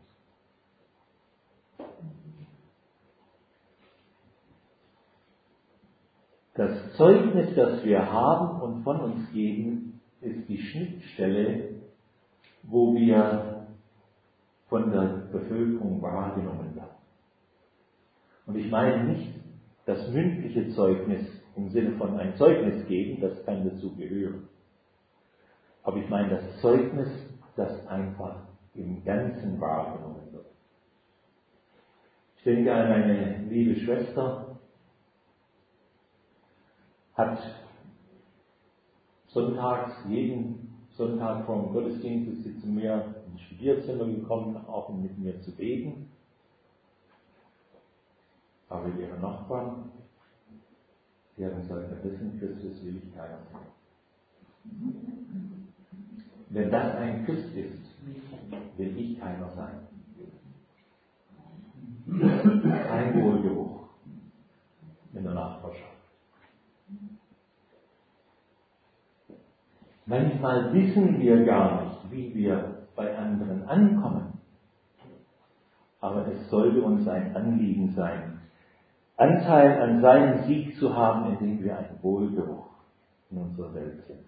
Das Zeugnis, das wir haben und von uns geben, ist die Schnittstelle, wo wir von der Bevölkerung wahrgenommen werden. Und ich meine nicht das mündliche Zeugnis im Sinne von ein Zeugnis geben, das kann dazu gehören. Aber ich meine das Zeugnis, das einfach im Ganzen wahrgenommen wird. Ich denke an eine liebe Schwester, hat sonntags, jeden Sonntag vor dem Gottesdienst ist sie zu mir ins Studierzimmer gekommen, auch um mit mir zu beten. Aber ihre Nachbarn, die haben gesagt, das ist ein Christus, will ich keiner sein. Wenn das ein Christ ist, will ich keiner sein. Kein Wohlgeruch in der Nachbarschaft. Manchmal wissen wir gar nicht, wie wir bei anderen ankommen. Aber es sollte uns ein Anliegen sein, Anteil an seinem Sieg zu haben, indem wir ein Wohlgeruch in unserer Welt sind.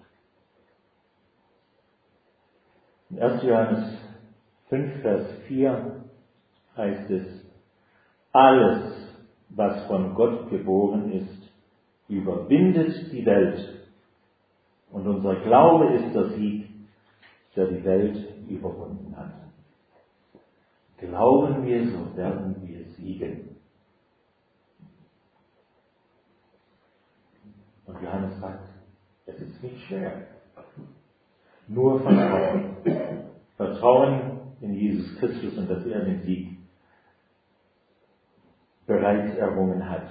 In erster Johannes fünf, Vers vier heißt es, alles, was von Gott geboren ist, überwindet die Welt. Und unser Glaube ist der Sieg, der die Welt überwunden hat. Glauben wir, so werden wir siegen. Und Johannes sagt, es ist nicht schwer. Nur Vertrauen. Vertrauen in Jesus Christus und dass er den Sieg bereits errungen hat.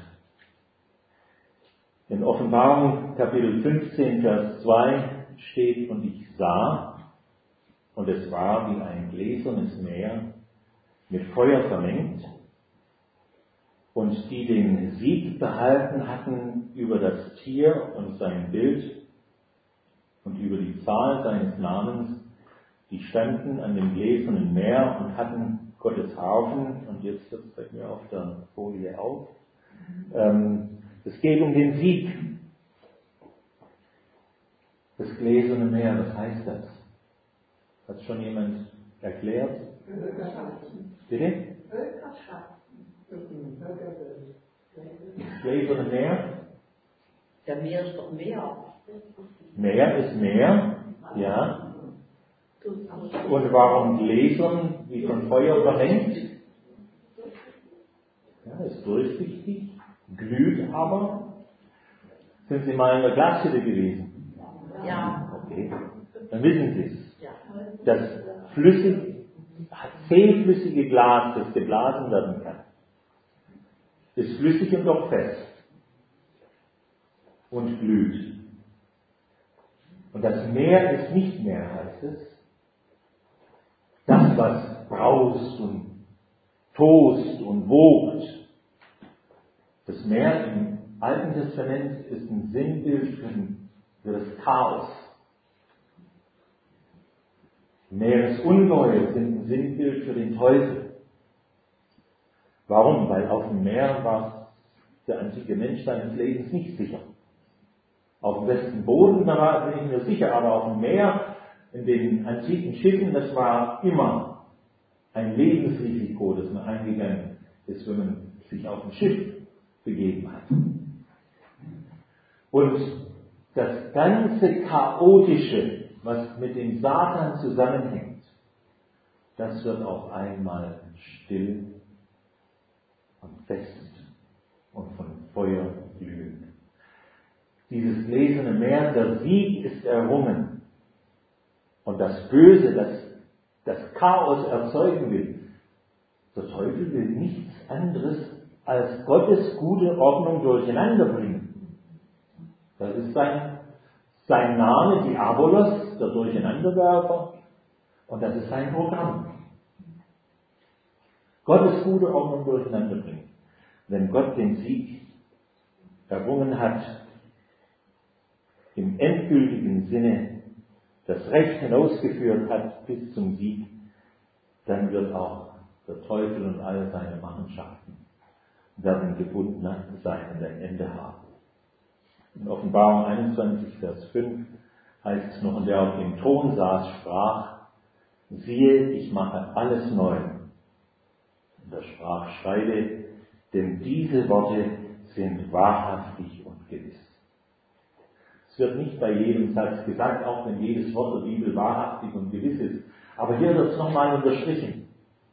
In Offenbarung Kapitel fünfzehn, Vers zwei steht, und ich sah, und es war wie ein gläsernes Meer, mit Feuer vermengt, und die den Sieg behalten hatten über das Tier und sein Bild und über die Zahl seines Namens, die standen an dem gläsernen Meer und hatten Gottes Harfen, und jetzt hört es bei mir auf der Folie auf, ähm, es geht um den Sieg. Das gläserne Meer, was heißt das? Hat schon jemand erklärt? Bitte? Das gläserne Meer? Der Meer ist doch Meer. Meer ist Meer, ja. Und warum gläsern, wie von Feuer vermengt? Ja, ist durchsichtig, glüht aber. Sind Sie mal in der Glashütte gewesen? Ja. Okay, dann wissen Sie es. Ja. Das flüssig, zähflüssige Glas, das geblasen werden kann, ist flüssig und doch fest und glüht. Und das Meer ist nicht mehr, heißt es, das, was braust und tost und wogt. Das Meer im Alten Testament ist ein Sinnbild für das Chaos. Meeresungeheuer sind ein Sinnbild für den Teufel. Warum? Weil auf dem Meer war der antike Mensch seines Lebens nicht sicher. Auf dem besten Boden, da war er nicht nur sicher, aber auf dem Meer, in den antiken Schiffen, das war immer ein Lebensrisiko, das man eingegangen ist, wenn man sich auf ein Schiff begeben hat. Und das ganze Chaotische, was mit dem Satan zusammenhängt, das wird auf einmal still und fest und von Feuer glühen. Dieses gläserne Meer, der Sieg ist errungen. Und das Böse, das das Chaos erzeugen will, der Teufel will nichts anderes als Gottes gute Ordnung durcheinander bringen. Das ist sein, sein Name, Diabolos, der Durcheinanderwerfer, und das ist sein Programm. Gottes gute Ordnung durcheinander bringen. Wenn Gott den Sieg errungen hat, im endgültigen Sinne das Recht hinausgeführt hat bis zum Sieg, dann wird auch der Teufel und all seine Machenschaften werden gebunden sein und ein Ende haben. In Offenbarung einundzwanzig, Vers fünf heißt es noch, und der auf dem Thron saß, sprach, siehe, ich mache alles neu. Und er sprach, schreibe, denn diese Worte sind wahrhaftig und gewiss. Es wird nicht bei jedem Satz gesagt, auch wenn jedes Wort der Bibel wahrhaftig und gewiss ist. Aber hier wird es nochmal unterstrichen,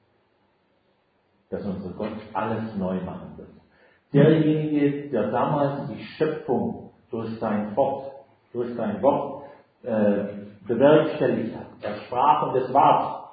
dass unser Gott alles neu machen wird. Derjenige, der damals die Schöpfung durch sein Wort, durch sein Wort äh, bewerkstelligt hat, er sprach und es war,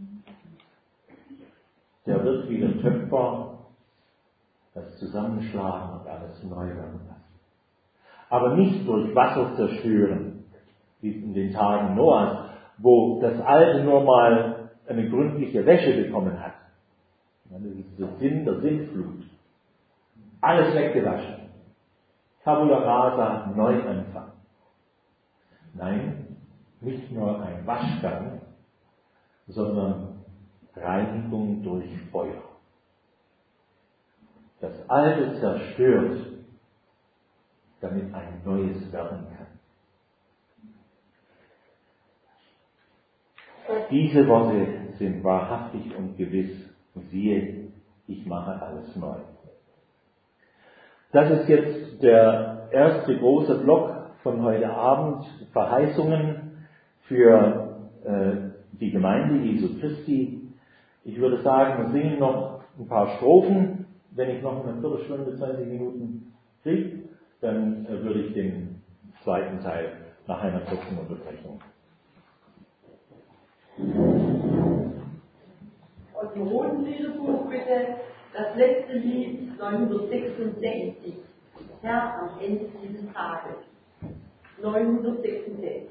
der wird wie der Töpfer das zusammenschlagen und alles neu werden lassen. Aber nicht durch Wasser zerstören, wie in den Tagen Noahs, wo das Alte nur mal eine gründliche Wäsche bekommen hat. Das ist der Sinn der Sintflut. Alles weggewaschen. Tabula rasa, Neuanfang. Nein, nicht nur ein Waschgang, sondern Reinigung durch Feuer. Das Alte zerstört, damit ein Neues werden kann. Diese Worte sind wahrhaftig und gewiss. Siehe, ich mache alles neu. Das ist jetzt der erste große Block von heute Abend, Verheißungen für äh, die Gemeinde Jesu Christi. Ich würde sagen, wir singen noch ein paar Strophen. Wenn ich noch eine Viertelstunde, zwanzig Minuten kriege, dann äh, würde ich den zweiten Teil nach einer kurzen Unterbrechung. Aus dem Roten Liederbuch bitte das letzte Lied neunhundertsechsundsechzig. Herr, am Ende dieses Tages. neunhundertsechsundsechzig.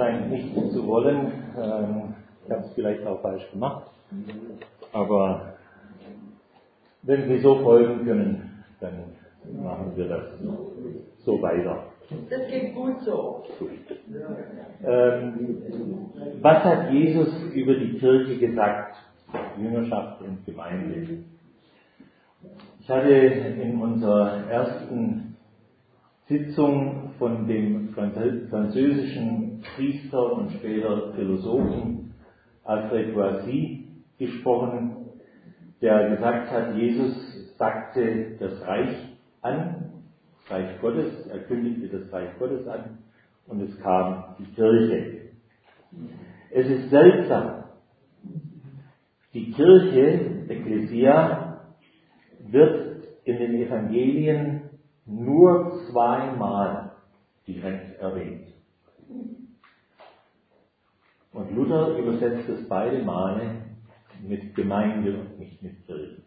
scheint nicht zu wollen. Ähm, ich habe es vielleicht auch falsch gemacht. Aber wenn Sie so folgen können, dann machen wir das so weiter. Das geht gut so. Ähm, was hat Jesus über die Kirche gesagt? Jüngerschaft und Gemeinde. Ich hatte in unserer ersten Sitzung von dem französischen Priester und später Philosophen Alfred Boissy gesprochen, der gesagt hat, Jesus sagte das Reich an, das Reich Gottes, er kündigte das Reich Gottes an und es kam die Kirche. Es ist seltsam. Die Kirche, Ekklesia, wird in den Evangelien nur zweimal direkt erwähnt. Und Luther übersetzt es beide Male mit Gemeinde und nicht mit Kirche.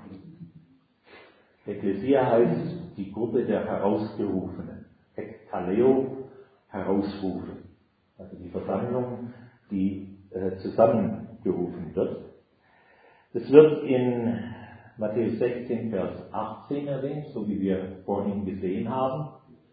Ekklesia heißt die Gruppe der Herausgerufenen. Ekkaleo, herausrufen. Also die Versammlung, die äh, zusammengerufen wird. Das wird in Matthäus sechzehn, Vers achtzehn erwähnt, so wie wir vorhin gesehen haben.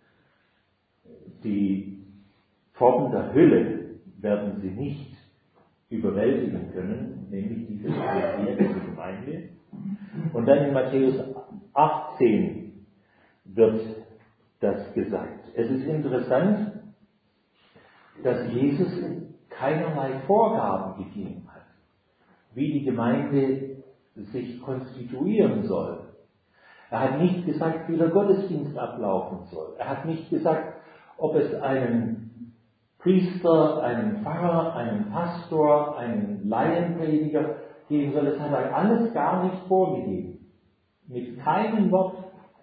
Die Pforten der Hölle werden sie nicht überwältigen können, nämlich diese Ekklesia, diese Gemeinde. Und dann in Matthäus achtzehn wird das gesagt. Es ist interessant, dass Jesus keinerlei Vorgaben gegeben hat, wie die Gemeinde sich konstituieren soll. Er hat nicht gesagt, wie der Gottesdienst ablaufen soll. Er hat nicht gesagt, ob es einen Priester, einen Pfarrer, einen Pastor, einen Laienprediger geben soll. Das hat er alles gar nicht vorgegeben. Mit keinem Wort.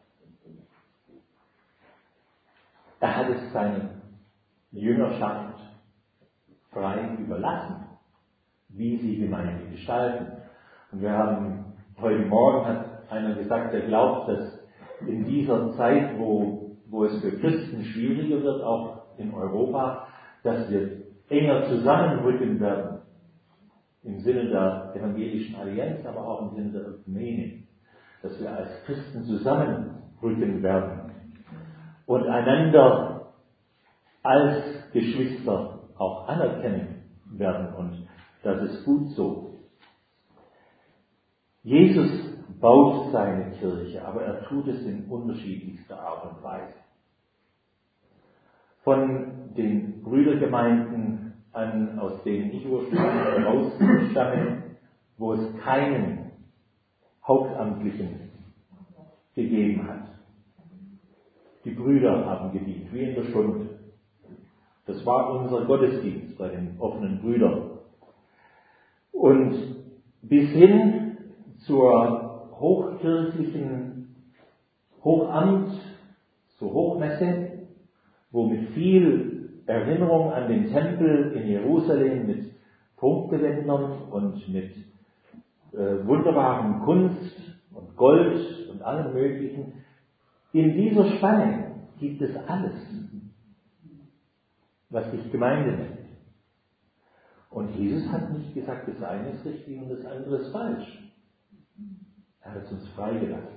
Er hat es seiner Jüngerschaft frei überlassen, wie sie Gemeinde gestalten. Und wir haben, heute Morgen hat einer gesagt, der glaubt, dass in dieser Zeit, wo, wo es für Christen schwieriger wird, auch in Europa, dass wir enger zusammenrücken werden. Im Sinne der evangelischen Allianz, aber auch im Sinne der Ökumene. Dass wir als Christen zusammenrücken werden. Und einander als Geschwister auch anerkennen werden. Und das ist gut so. Jesus baut seine Kirche, aber er tut es in unterschiedlichster Art und Weise. Von den Brüdergemeinden an, aus denen ich ursprünglich herausstamme, wo es keinen Hauptamtlichen gegeben hat. Die Brüder haben gedient, wie in der Stunde. Das war unser Gottesdienst bei den offenen Brüdern. Und bis hin zur hochkirchlichen Hochamt, zur Hochmesse, wo mit viel Erinnerung an den Tempel in Jerusalem mit Prunkgewändern und mit äh, wunderbaren Kunst und Gold und allem Möglichen. In dieser Spanne gibt es alles, was sich Gemeinde nennt. Und Jesus hat nicht gesagt, das eine ist richtig und das andere ist falsch. Er hat es uns freigelassen.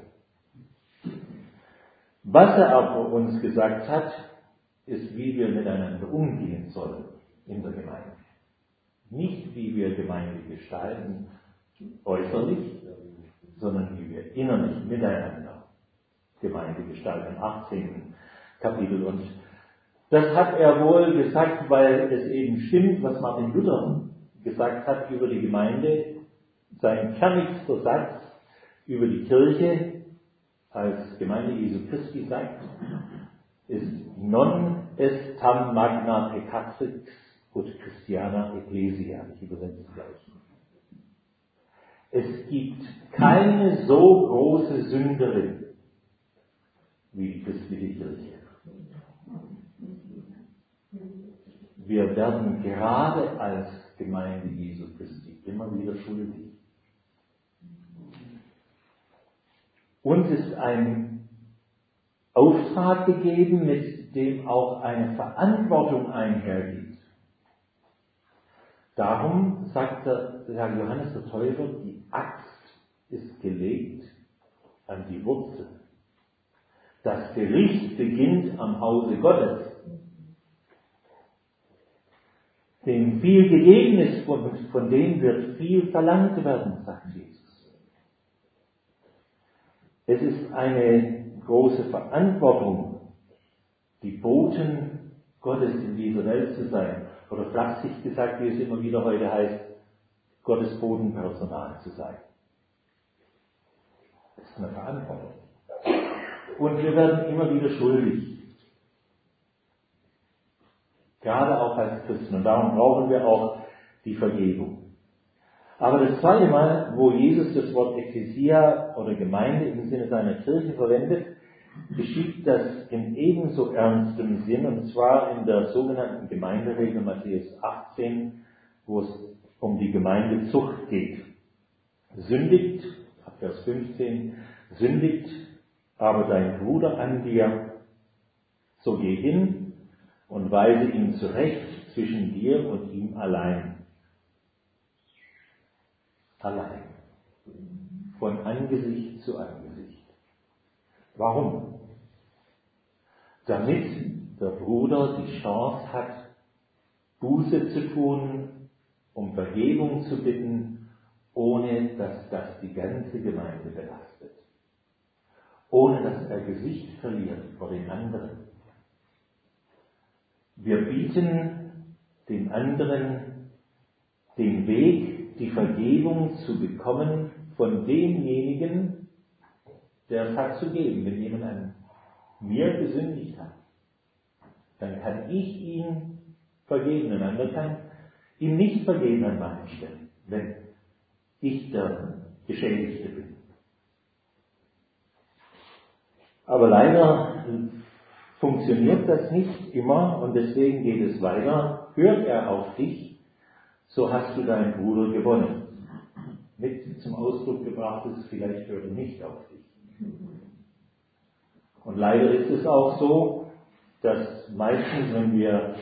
Was er aber uns gesagt hat, ist, wie wir miteinander umgehen sollen in der Gemeinde. Nicht, wie wir Gemeinde gestalten, äußerlich, sondern wie wir innerlich miteinander Gemeinde gestalten, im achtzehnten Kapitel. Und das hat er wohl gesagt, weil es eben stimmt, was Martin Luther gesagt hat über die Gemeinde. Sein kernigster Satz über die Kirche als Gemeinde Jesu Christi sagt, ist non est tam magna peccatrix ut Christiana Ecclesia. Ich übersetze es gleich. Es gibt keine so große Sünderin wie die christliche Kirche. Wir werden gerade als Gemeinde Jesu Christi immer wieder schuldig. Uns ist ein Auftrag gegeben, mit dem auch eine Verantwortung einhergeht. Darum sagt der, sagt Johannes der Täufer, die Axt ist gelegt an die Wurzel. Das Gericht beginnt am Hause Gottes. Dem viel gegeben ist, von, von dem wird viel verlangt werden, sagt Jesus. Es ist eine große Verantwortung, die Boten Gottes in dieser Welt zu sein. Oder flapsig gesagt, wie es immer wieder heute heißt, Gottes Bodenpersonal zu sein. Das ist eine Verantwortung. Und wir werden immer wieder schuldig. Gerade auch als Christen. Und darum brauchen wir auch die Vergebung. Aber das zweite Mal, wo Jesus das Wort Ekklesia oder Gemeinde im Sinne seiner Kirche verwendet, geschieht das in ebenso ernstem Sinn, und zwar in der sogenannten Gemeinderegel Matthäus achtzehn, wo es um die Gemeindezucht geht. Sündigt, ab Vers fünfzehn, sündigt aber dein Bruder an dir, so geh hin und weise ihn zurecht zwischen dir und ihm allein. Allein. Von Angesicht zu Angesicht. Warum? Damit der Bruder die Chance hat, Buße zu tun, um Vergebung zu bitten, ohne dass das die ganze Gemeinde belastet. Ohne dass er Gesicht verliert vor den anderen. Wir bieten den anderen den Weg, die Vergebung zu bekommen von demjenigen, der es hat zu geben. Wenn jemand an mir gesündigt hat, dann kann ich ihn vergeben. Ein anderer kann ihm nicht vergeben an meiner Stelle, wenn ich der Geschädigte bin. Aber leider funktioniert das nicht immer und deswegen geht es weiter. Hört er auf dich, so hast du deinen Bruder gewonnen. Mit zum Ausdruck gebracht ist, vielleicht hört er nicht auf dich. Und leider ist es auch so, dass meistens, wenn wir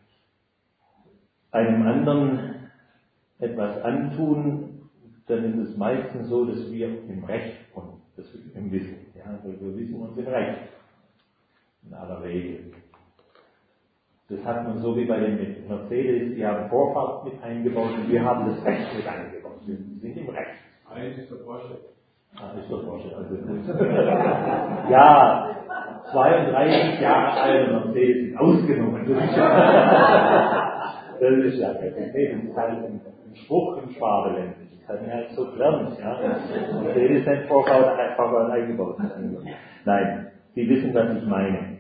einem anderen etwas antun, dann ist es meistens so, dass wir im Recht und das im Wissen, ja, wir wissen uns im Recht. In aller Regel. Das hat man so wie bei den Mercedes, die haben Vorfahrt mit eingebaut und wir haben das Recht mit eingebaut. Wir sind im Recht. Eins ist der Porsche. Ah, ist der Porsche, also gut. Ja, zweiunddreißig Jahre alte Mercedes sind ausgenommen. Das ist ja, das ist ja das ist halt ein Spruch im Schwabeland. Das hat man halt so gelernt. Ja. Mercedes hat Vorfahrt einfach eingebaut. Nein. Sie wissen, was ich meine.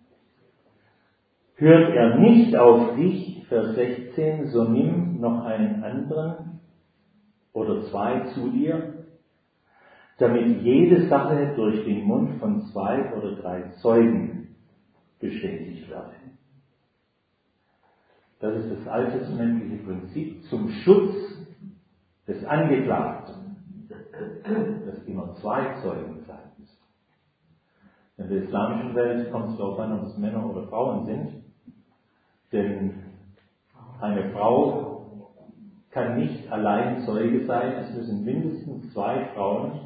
Hört er nicht auf dich, Vers sechzehn, so nimm noch einen anderen oder zwei zu dir, damit jede Sache durch den Mund von zwei oder drei Zeugen bestätigt wird. Das ist das alttestamentliche Prinzip zum Schutz des Angeklagten, dass immer zwei Zeugen sein müssen. In der islamischen Welt kommt es darauf an, ob es Männer oder Frauen sind. Denn eine Frau kann nicht allein Zeuge sein. Es müssen mindestens zwei Frauen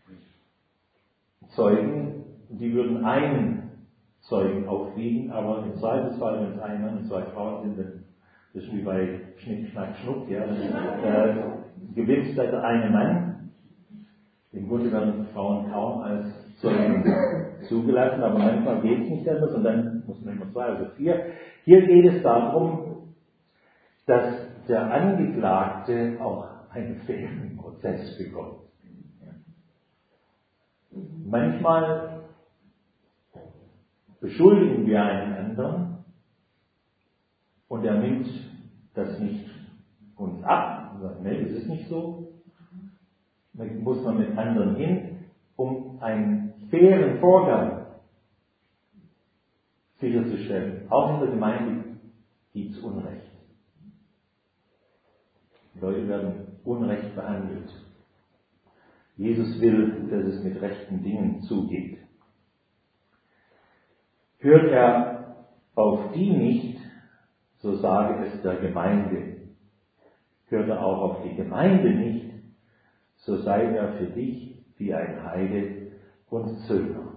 Zeugen, die würden einen Zeugen aufwiegen, aber im Zweifelsfall, wenn es ein Mann und zwei Frauen sind, dann das ist wie bei Schnick, Schnack, Schnuck, ja, dann äh, gewinnt der eine Mann. Im Grunde werden Frauen kaum als Zeugen zugelassen, aber manchmal geht es nicht anders und dann muss man immer zwei, also vier. Hier geht es darum, dass der Angeklagte auch einen fairen Prozess bekommt. Manchmal beschuldigen wir einen anderen und er nimmt das nicht uns ab und sagt, nee, das ist nicht so. Dann muss man mit anderen hin, um einen fairen Vorgang sicherzustellen. Auch in der Gemeinde gibt es Unrecht. Die Leute werden unrecht behandelt. Jesus will, dass es mit rechten Dingen zugeht. Hört er auf die nicht, so sage es der Gemeinde. hört er auch auf die Gemeinde nicht, so sei er für dich wie ein Heide und Zöllner.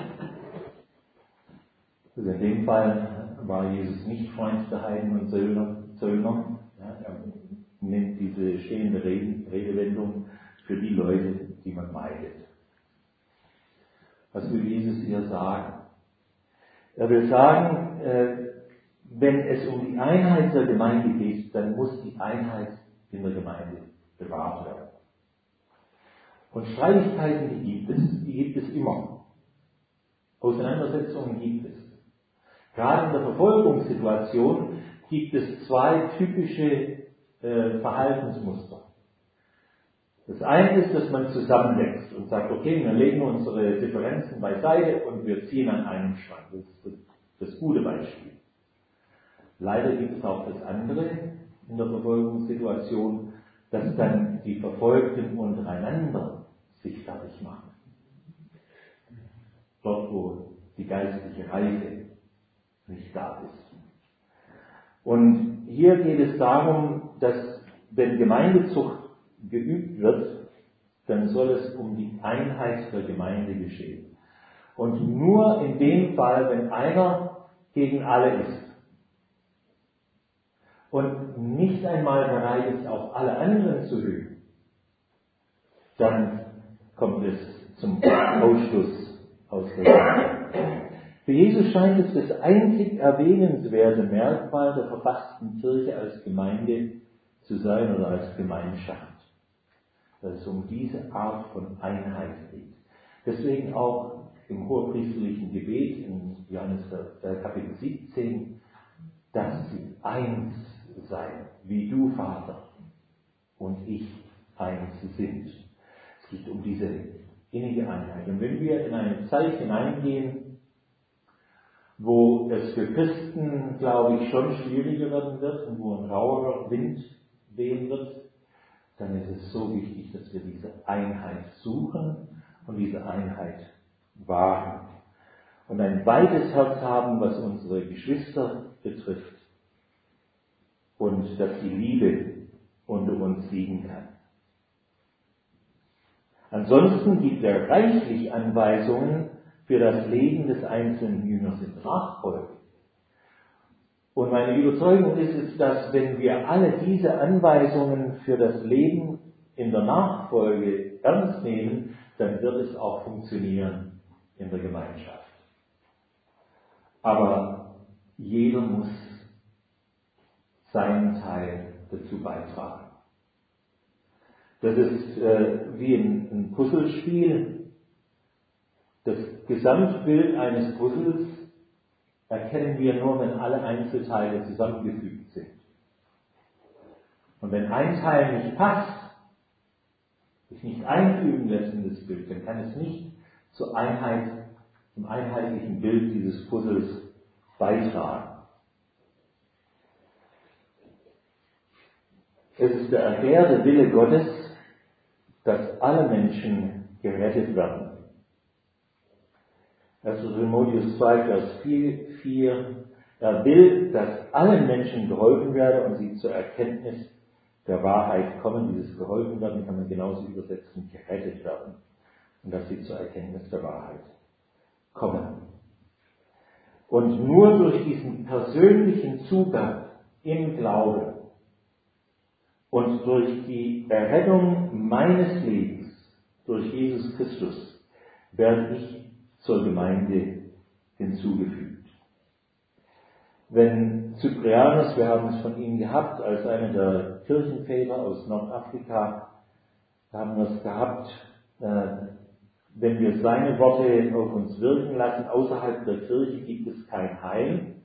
Also in dem Fall war Jesus nicht Freund der Heiden und Zöllner. Zöllner. Ja, er nimmt diese stehende Redewendung für die Leute, die man meidet. Was will Jesus hier sagen? Er will sagen, äh, wenn es um die Einheit der Gemeinde geht, dann muss die Einheit in der Gemeinde bewahrt werden. Und Streitigkeiten, die gibt es, die gibt es immer. Auseinandersetzungen gibt es. Gerade in der Verfolgungssituation gibt es zwei typische äh, Verhaltensmuster. Das eine ist, dass man zusammenwächst und sagt, okay, wir legen unsere Differenzen beiseite und wir ziehen an einem Strang. Das ist das, das gute Beispiel. Leider gibt es auch das andere in der Verfolgungssituation, dass dann die Verfolgten untereinander sich fertig machen. Dort, wo die geistliche Reife nicht da ist. Und hier geht es darum, dass wenn Gemeindezucht geübt wird, dann soll es um die Einheit der Gemeinde geschehen. Und nur in dem Fall, wenn einer gegen alle ist und nicht einmal bereit ist, auch alle anderen zu hören, dann kommt es zum Ausschluss aus der Gemeinde. Für Jesus scheint es das einzig erwähnenswerte Merkmal der verfassten Kirche als Gemeinde zu sein oder als Gemeinschaft, dass es um diese Art von Einheit geht. Deswegen auch im hohepriesterlichen Gebet in Johannes äh, Kapitel siebzehn, dass sie eins seien, wie du, Vater, und ich eins sind. Es geht um diese innige Einheit. Und wenn wir in eine Zeit hineingehen, wo es für Christen, glaube ich, schon schwieriger werden wird und wo ein rauer Wind wehen wird, dann ist es so wichtig, dass wir diese Einheit suchen und diese Einheit wahren. Und ein weites Herz haben, was unsere Geschwister betrifft. Und dass die Liebe unter uns siegen kann. Ansonsten gibt er reichlich Anweisungen für das Leben des einzelnen Jüngers in der Nachfolge. Und meine Überzeugung ist es, dass wenn wir alle diese Anweisungen für das Leben in der Nachfolge ernst nehmen, dann wird es auch funktionieren in der Gemeinschaft. Aber jeder muss seinen Teil dazu beitragen. Das ist äh, wie ein, ein Puzzlespiel. Das Gesamtbild eines Puzzles erkennen wir nur, wenn alle Einzelteile zusammengefügt sind. Und wenn ein Teil nicht passt, sich nicht einfügen lässt in das Bild, dann kann es nicht zur Einheit, zum einheitlichen Bild dieses Puzzles beitragen. Es ist der erklärte Wille Gottes, dass alle Menschen gerettet werden. erster Timotheus zwei, Vers vier, er will, dass allen Menschen geholfen werde und sie zur Erkenntnis der Wahrheit kommen. Dieses geholfen werden kann man genauso übersetzen, gerettet werden. Und dass sie zur Erkenntnis der Wahrheit kommen. Und nur durch diesen persönlichen Zugang im Glauben und durch die Errettung meines Lebens, durch Jesus Christus, werde ich zur Gemeinde hinzugefügt. Wenn Cyprianus, wir haben es von ihm gehabt, als einer der Kirchenväter aus Nordafrika, haben wir es gehabt, äh, wenn wir seine Worte auf uns wirken lassen, außerhalb der Kirche gibt es kein Heil,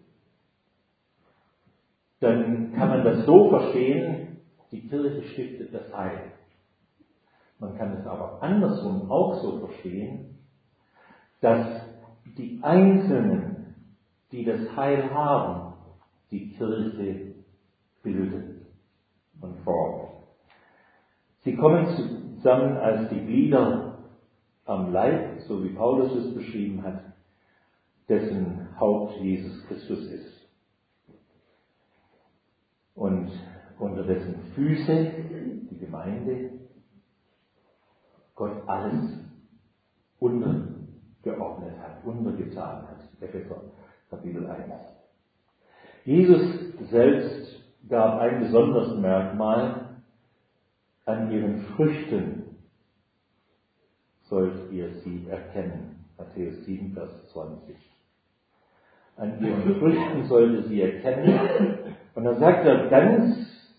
dann kann man das so verstehen, die Kirche stiftet das Heil. Man kann es aber andersrum auch so verstehen, dass die Einzelnen, die das Heil haben, die Kirche bilden und formen. Sie kommen zusammen als die Glieder am Leib, so wie Paulus es beschrieben hat, dessen Haupt Jesus Christus ist. Und unter dessen Füße, die Gemeinde, Gott alles untergeordnet hat, untergetan hat. Epheser Kapitel eins. Jesus selbst gab ein besonderes Merkmal: an ihren Früchten sollt ihr sie erkennen. Matthäus sieben, Vers zwanzig. An ihren Früchten sollt ihr sie erkennen. Und dann sagt er ganz,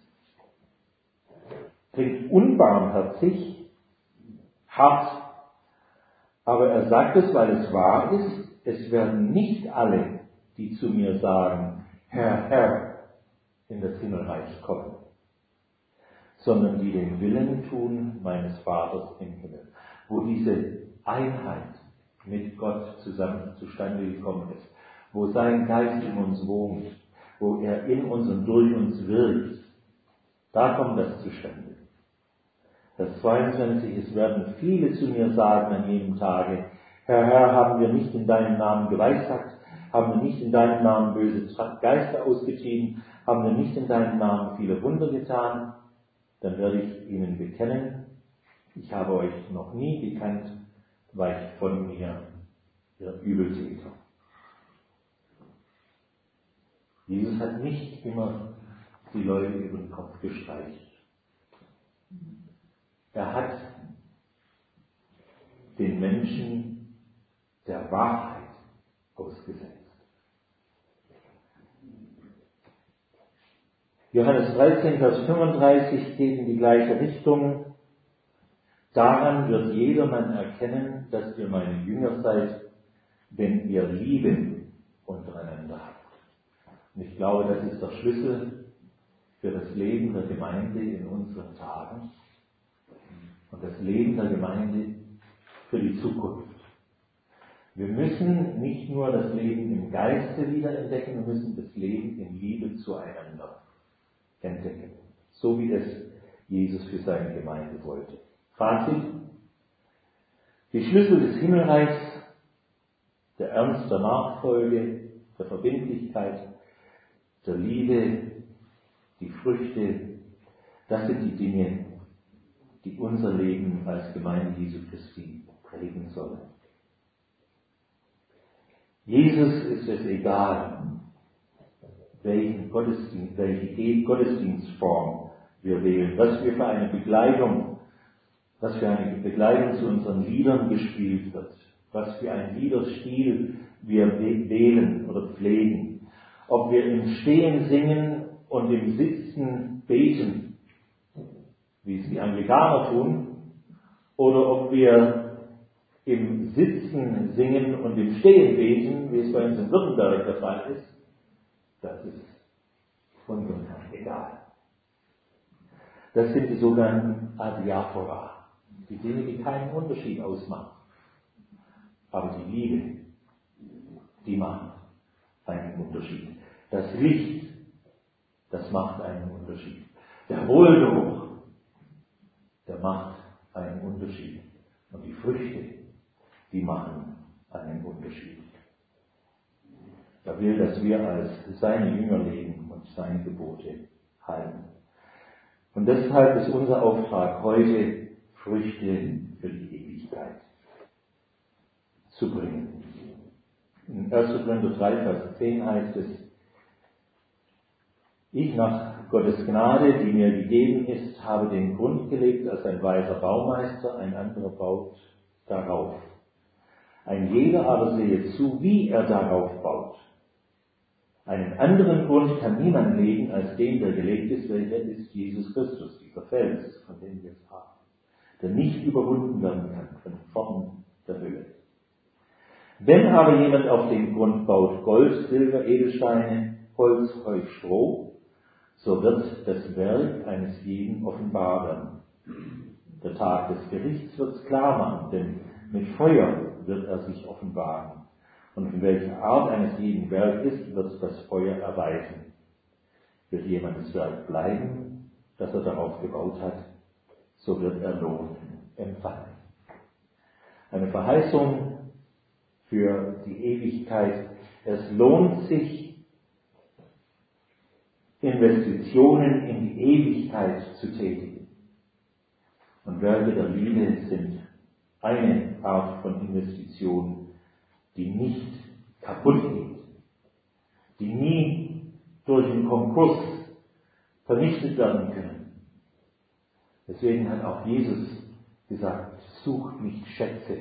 klingt unbarmherzig, hart, aber er sagt es, weil es wahr ist: Es werden nicht alle, die zu mir sagen, Herr, Herr, in das Himmelreich kommen, sondern die den Willen tun meines Vaters im Himmel. Wo diese Einheit mit Gott zusammen zustande gekommen ist, wo sein Geist in uns wohnt, wo er in uns und durch uns wirkt, da kommt das zustande. Das zweiundzwanzig, es werden viele zu mir sagen an jedem Tage, Herr, Herr, haben wir nicht in deinem Namen geweissagt, haben wir nicht in deinem Namen böse Geister ausgetrieben, haben wir nicht in deinem Namen viele Wunder getan, dann werde ich ihnen bekennen, ich habe euch noch nie gekannt, weicht von mir, ihr Übeltäter. Jesus hat nicht immer die Leute über den Kopf gestreicht. Er hat den Menschen der Wahrheit ausgesetzt. Johannes dreizehn, Vers fünfunddreißig geht in die gleiche Richtung. Daran wird jedermann erkennen, dass ihr meine Jünger seid, wenn ihr Liebe untereinander habt. Und ich glaube, das ist der Schlüssel für das Leben der Gemeinde in unseren Tagen und das Leben der Gemeinde für die Zukunft. Wir müssen nicht nur das Leben im Geiste wiederentdecken, wir müssen das Leben in Liebe zueinander entdecken, so wie es Jesus für seine Gemeinde wollte. Fazit: Die Schlüssel des Himmelreichs, der Ernst der Nachfolge, der Verbindlichkeit, der Liebe, die Früchte, das sind die Dinge, die unser Leben als Gemeinde Jesu Christi prägen sollen. Jesus ist es egal, welchen Gottesdienst, welche Gottesdienstform wir wählen, was wir für eine Begleitung, was für eine Begleitung zu unseren Liedern gespielt wird, was für einen Liederstil wir wählen oder pflegen, ob wir im Stehen singen und im Sitzen beten, wie es die Anglikaner tun, oder ob wir im Sitzen singen und im Stehen beten, wie es bei uns in Württemberg der Fall ist, das ist unserem Herrn egal. Das sind die sogenannten Adiaphora, die Dinge, die keinen Unterschied ausmachen. Aber die Liebe, die macht einen Unterschied. Das Licht, das macht einen Unterschied. Der Wohlgeruch, der macht einen Unterschied. Und die Früchte, die machen einen Unterschied. Er will, dass wir als seine Jünger leben und seine Gebote halten. Und deshalb ist unser Auftrag heute, Früchte für die Ewigkeit zu bringen. In erster Korinther drei, Vers zehn heißt es: Ich nach Gottes Gnade, die mir gegeben ist, habe den Grund gelegt als ein weiser Baumeister, ein anderer baut darauf. Ein jeder aber sehe zu, wie er darauf baut. Einen anderen Grund kann niemand legen als den, der gelegt ist, welcher ist Jesus Christus, dieser Fels, von dem wir es haben, der nicht überwunden werden kann von Formen der Hölle. Wenn aber jemand auf den Grund baut Gold, Silber, Edelsteine, Holz, Heu, Stroh, so wird das Werk eines jeden offenbar werden. Der Tag des Gerichts wird es klar machen, denn mit Feuer wird er sich offenbaren. Und in welcher Art eines jeden Werk ist, wird das Feuer erweisen. Wird jemandes Werk bleiben, das er darauf gebaut hat, so wird er Lohn empfangen. Eine Verheißung für die Ewigkeit. Es lohnt sich, Investitionen in die Ewigkeit zu tätigen. Und Werke der Liebe sind eine Art von Investition, die nicht kaputt geht, die nie durch einen Konkurs vernichtet werden können. Deswegen hat auch Jesus gesagt, sucht nicht Schätze,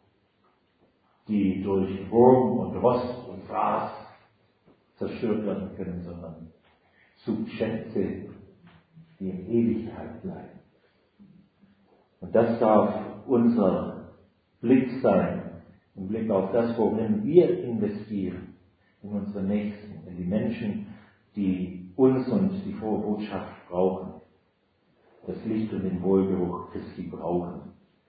die durch Wurm und Rost und Fraß zerstört werden können, sondern sucht Schätze, die in Ewigkeit bleiben. Und das darf unser Blick sein, im Blick auf das, worin wir investieren, in unsere Nächsten, in die Menschen, die uns und die frohe Botschaft brauchen, das Licht und den Wohlgeruch Christi brauchen.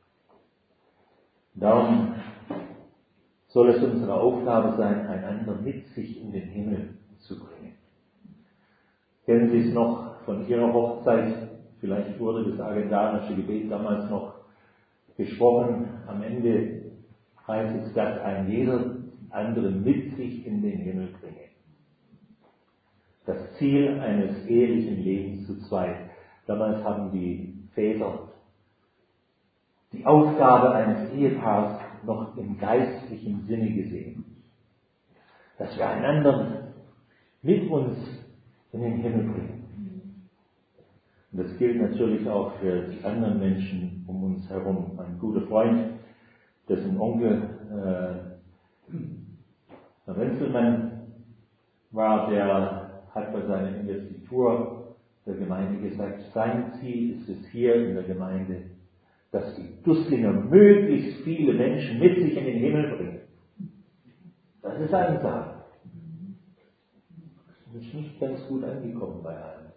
Darum soll es unsere Aufgabe sein, einander mit sich in den Himmel zu bringen. Kennen Sie es noch von Ihrer Hochzeit? Vielleicht wurde das agendarische Gebet damals noch gesprochen. Am Ende heißt es, dass ein jeder anderen mit sich in den Himmel bringe. Das Ziel eines ehelichen Lebens zu zweit. Damals haben die Väter die Aufgabe eines Ehepaars noch im geistlichen Sinne gesehen. Dass wir einander mit uns in den Himmel bringen. Und das gilt natürlich auch für die anderen Menschen um uns herum. Mein guter Freund, dessen Onkel, äh, Herr Wenzelmann, war, der hat bei seiner Investitur der Gemeinde gesagt, sein Ziel ist es hier in der Gemeinde, dass die Dusslinger möglichst viele Menschen mit sich in den Himmel bringen. Das ist eine Sache. Das ist nicht ganz gut angekommen bei allen.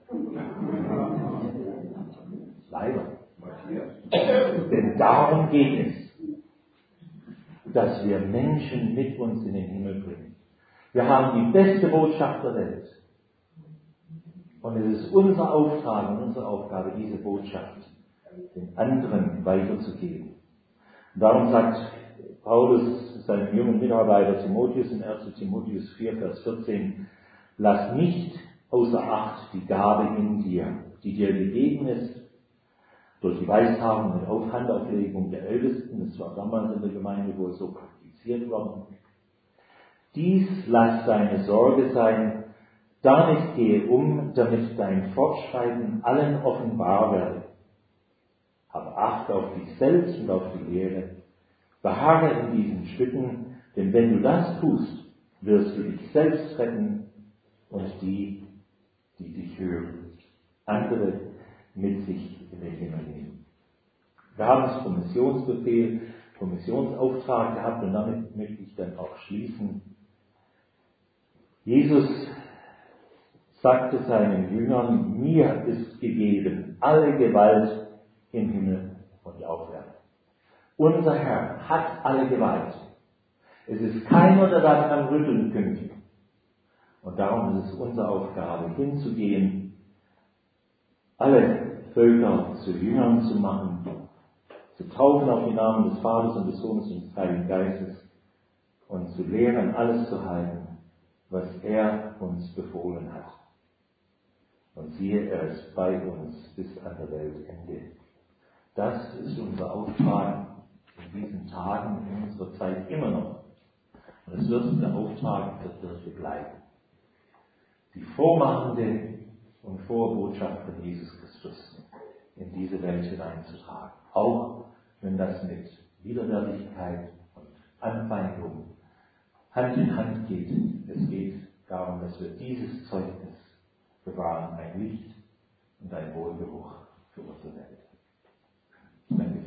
Leider. Denn darum geht es, dass wir Menschen mit uns in den Himmel bringen. Wir haben die beste Botschaft der Welt. Und es ist unser Auftrag und unsere Aufgabe, diese Botschaft den anderen weiterzugeben. Und darum sagt Paulus seinem jungen Mitarbeiter Timotheus in erster Timotheus vier, Vers vierzehn, lass nicht außer Acht die Gabe in dir, die dir gegeben ist, durch die Weissagung und auf Handauflegung der Ältesten, das war damals in der Gemeinde wohl so praktiziert worden. Dies lass deine Sorge sein, damit gehe um, damit dein Fortschreiten allen offenbar werde. Hab Acht auf dich selbst und auf die Lehre. Beharre in diesen Stücken, denn wenn du das tust, wirst du dich selbst retten und die, die dich hören, andere mit sich in den Himmel nehmen. Wir haben es vom Missionsbefehl, vom Missionsauftrag gehabt und damit möchte ich dann auch schließen. Jesus sagte seinen Jüngern, mir ist gegeben alle Gewalt im Himmel und auf Erden. Unser Herr hat alle Gewalt. Es ist keiner, der daran am Rütteln könnte. Und darum ist es unsere Aufgabe, hinzugehen, alle Völker zu Jüngern zu machen, zu taufen auf den Namen des Vaters und des Sohnes und des Heiligen Geistes und zu lehren, alles zu halten, was er uns befohlen hat. Und siehe, er ist bei uns bis an der Weltende. Das ist unser Auftrag in diesen Tagen, in unserer Zeit immer noch. Und es wird der Auftrag der Kirche bleiben. Die vormachende und frohe Botschaft von Jesus Christus in diese Welt hineinzutragen. Auch wenn das mit Widerwärtigkeit und Anfeindung Hand in Hand geht. Es geht darum, dass wir dieses Zeugnis bewahren, ein Licht und ein Wohlgeruch für unsere Welt. Danke.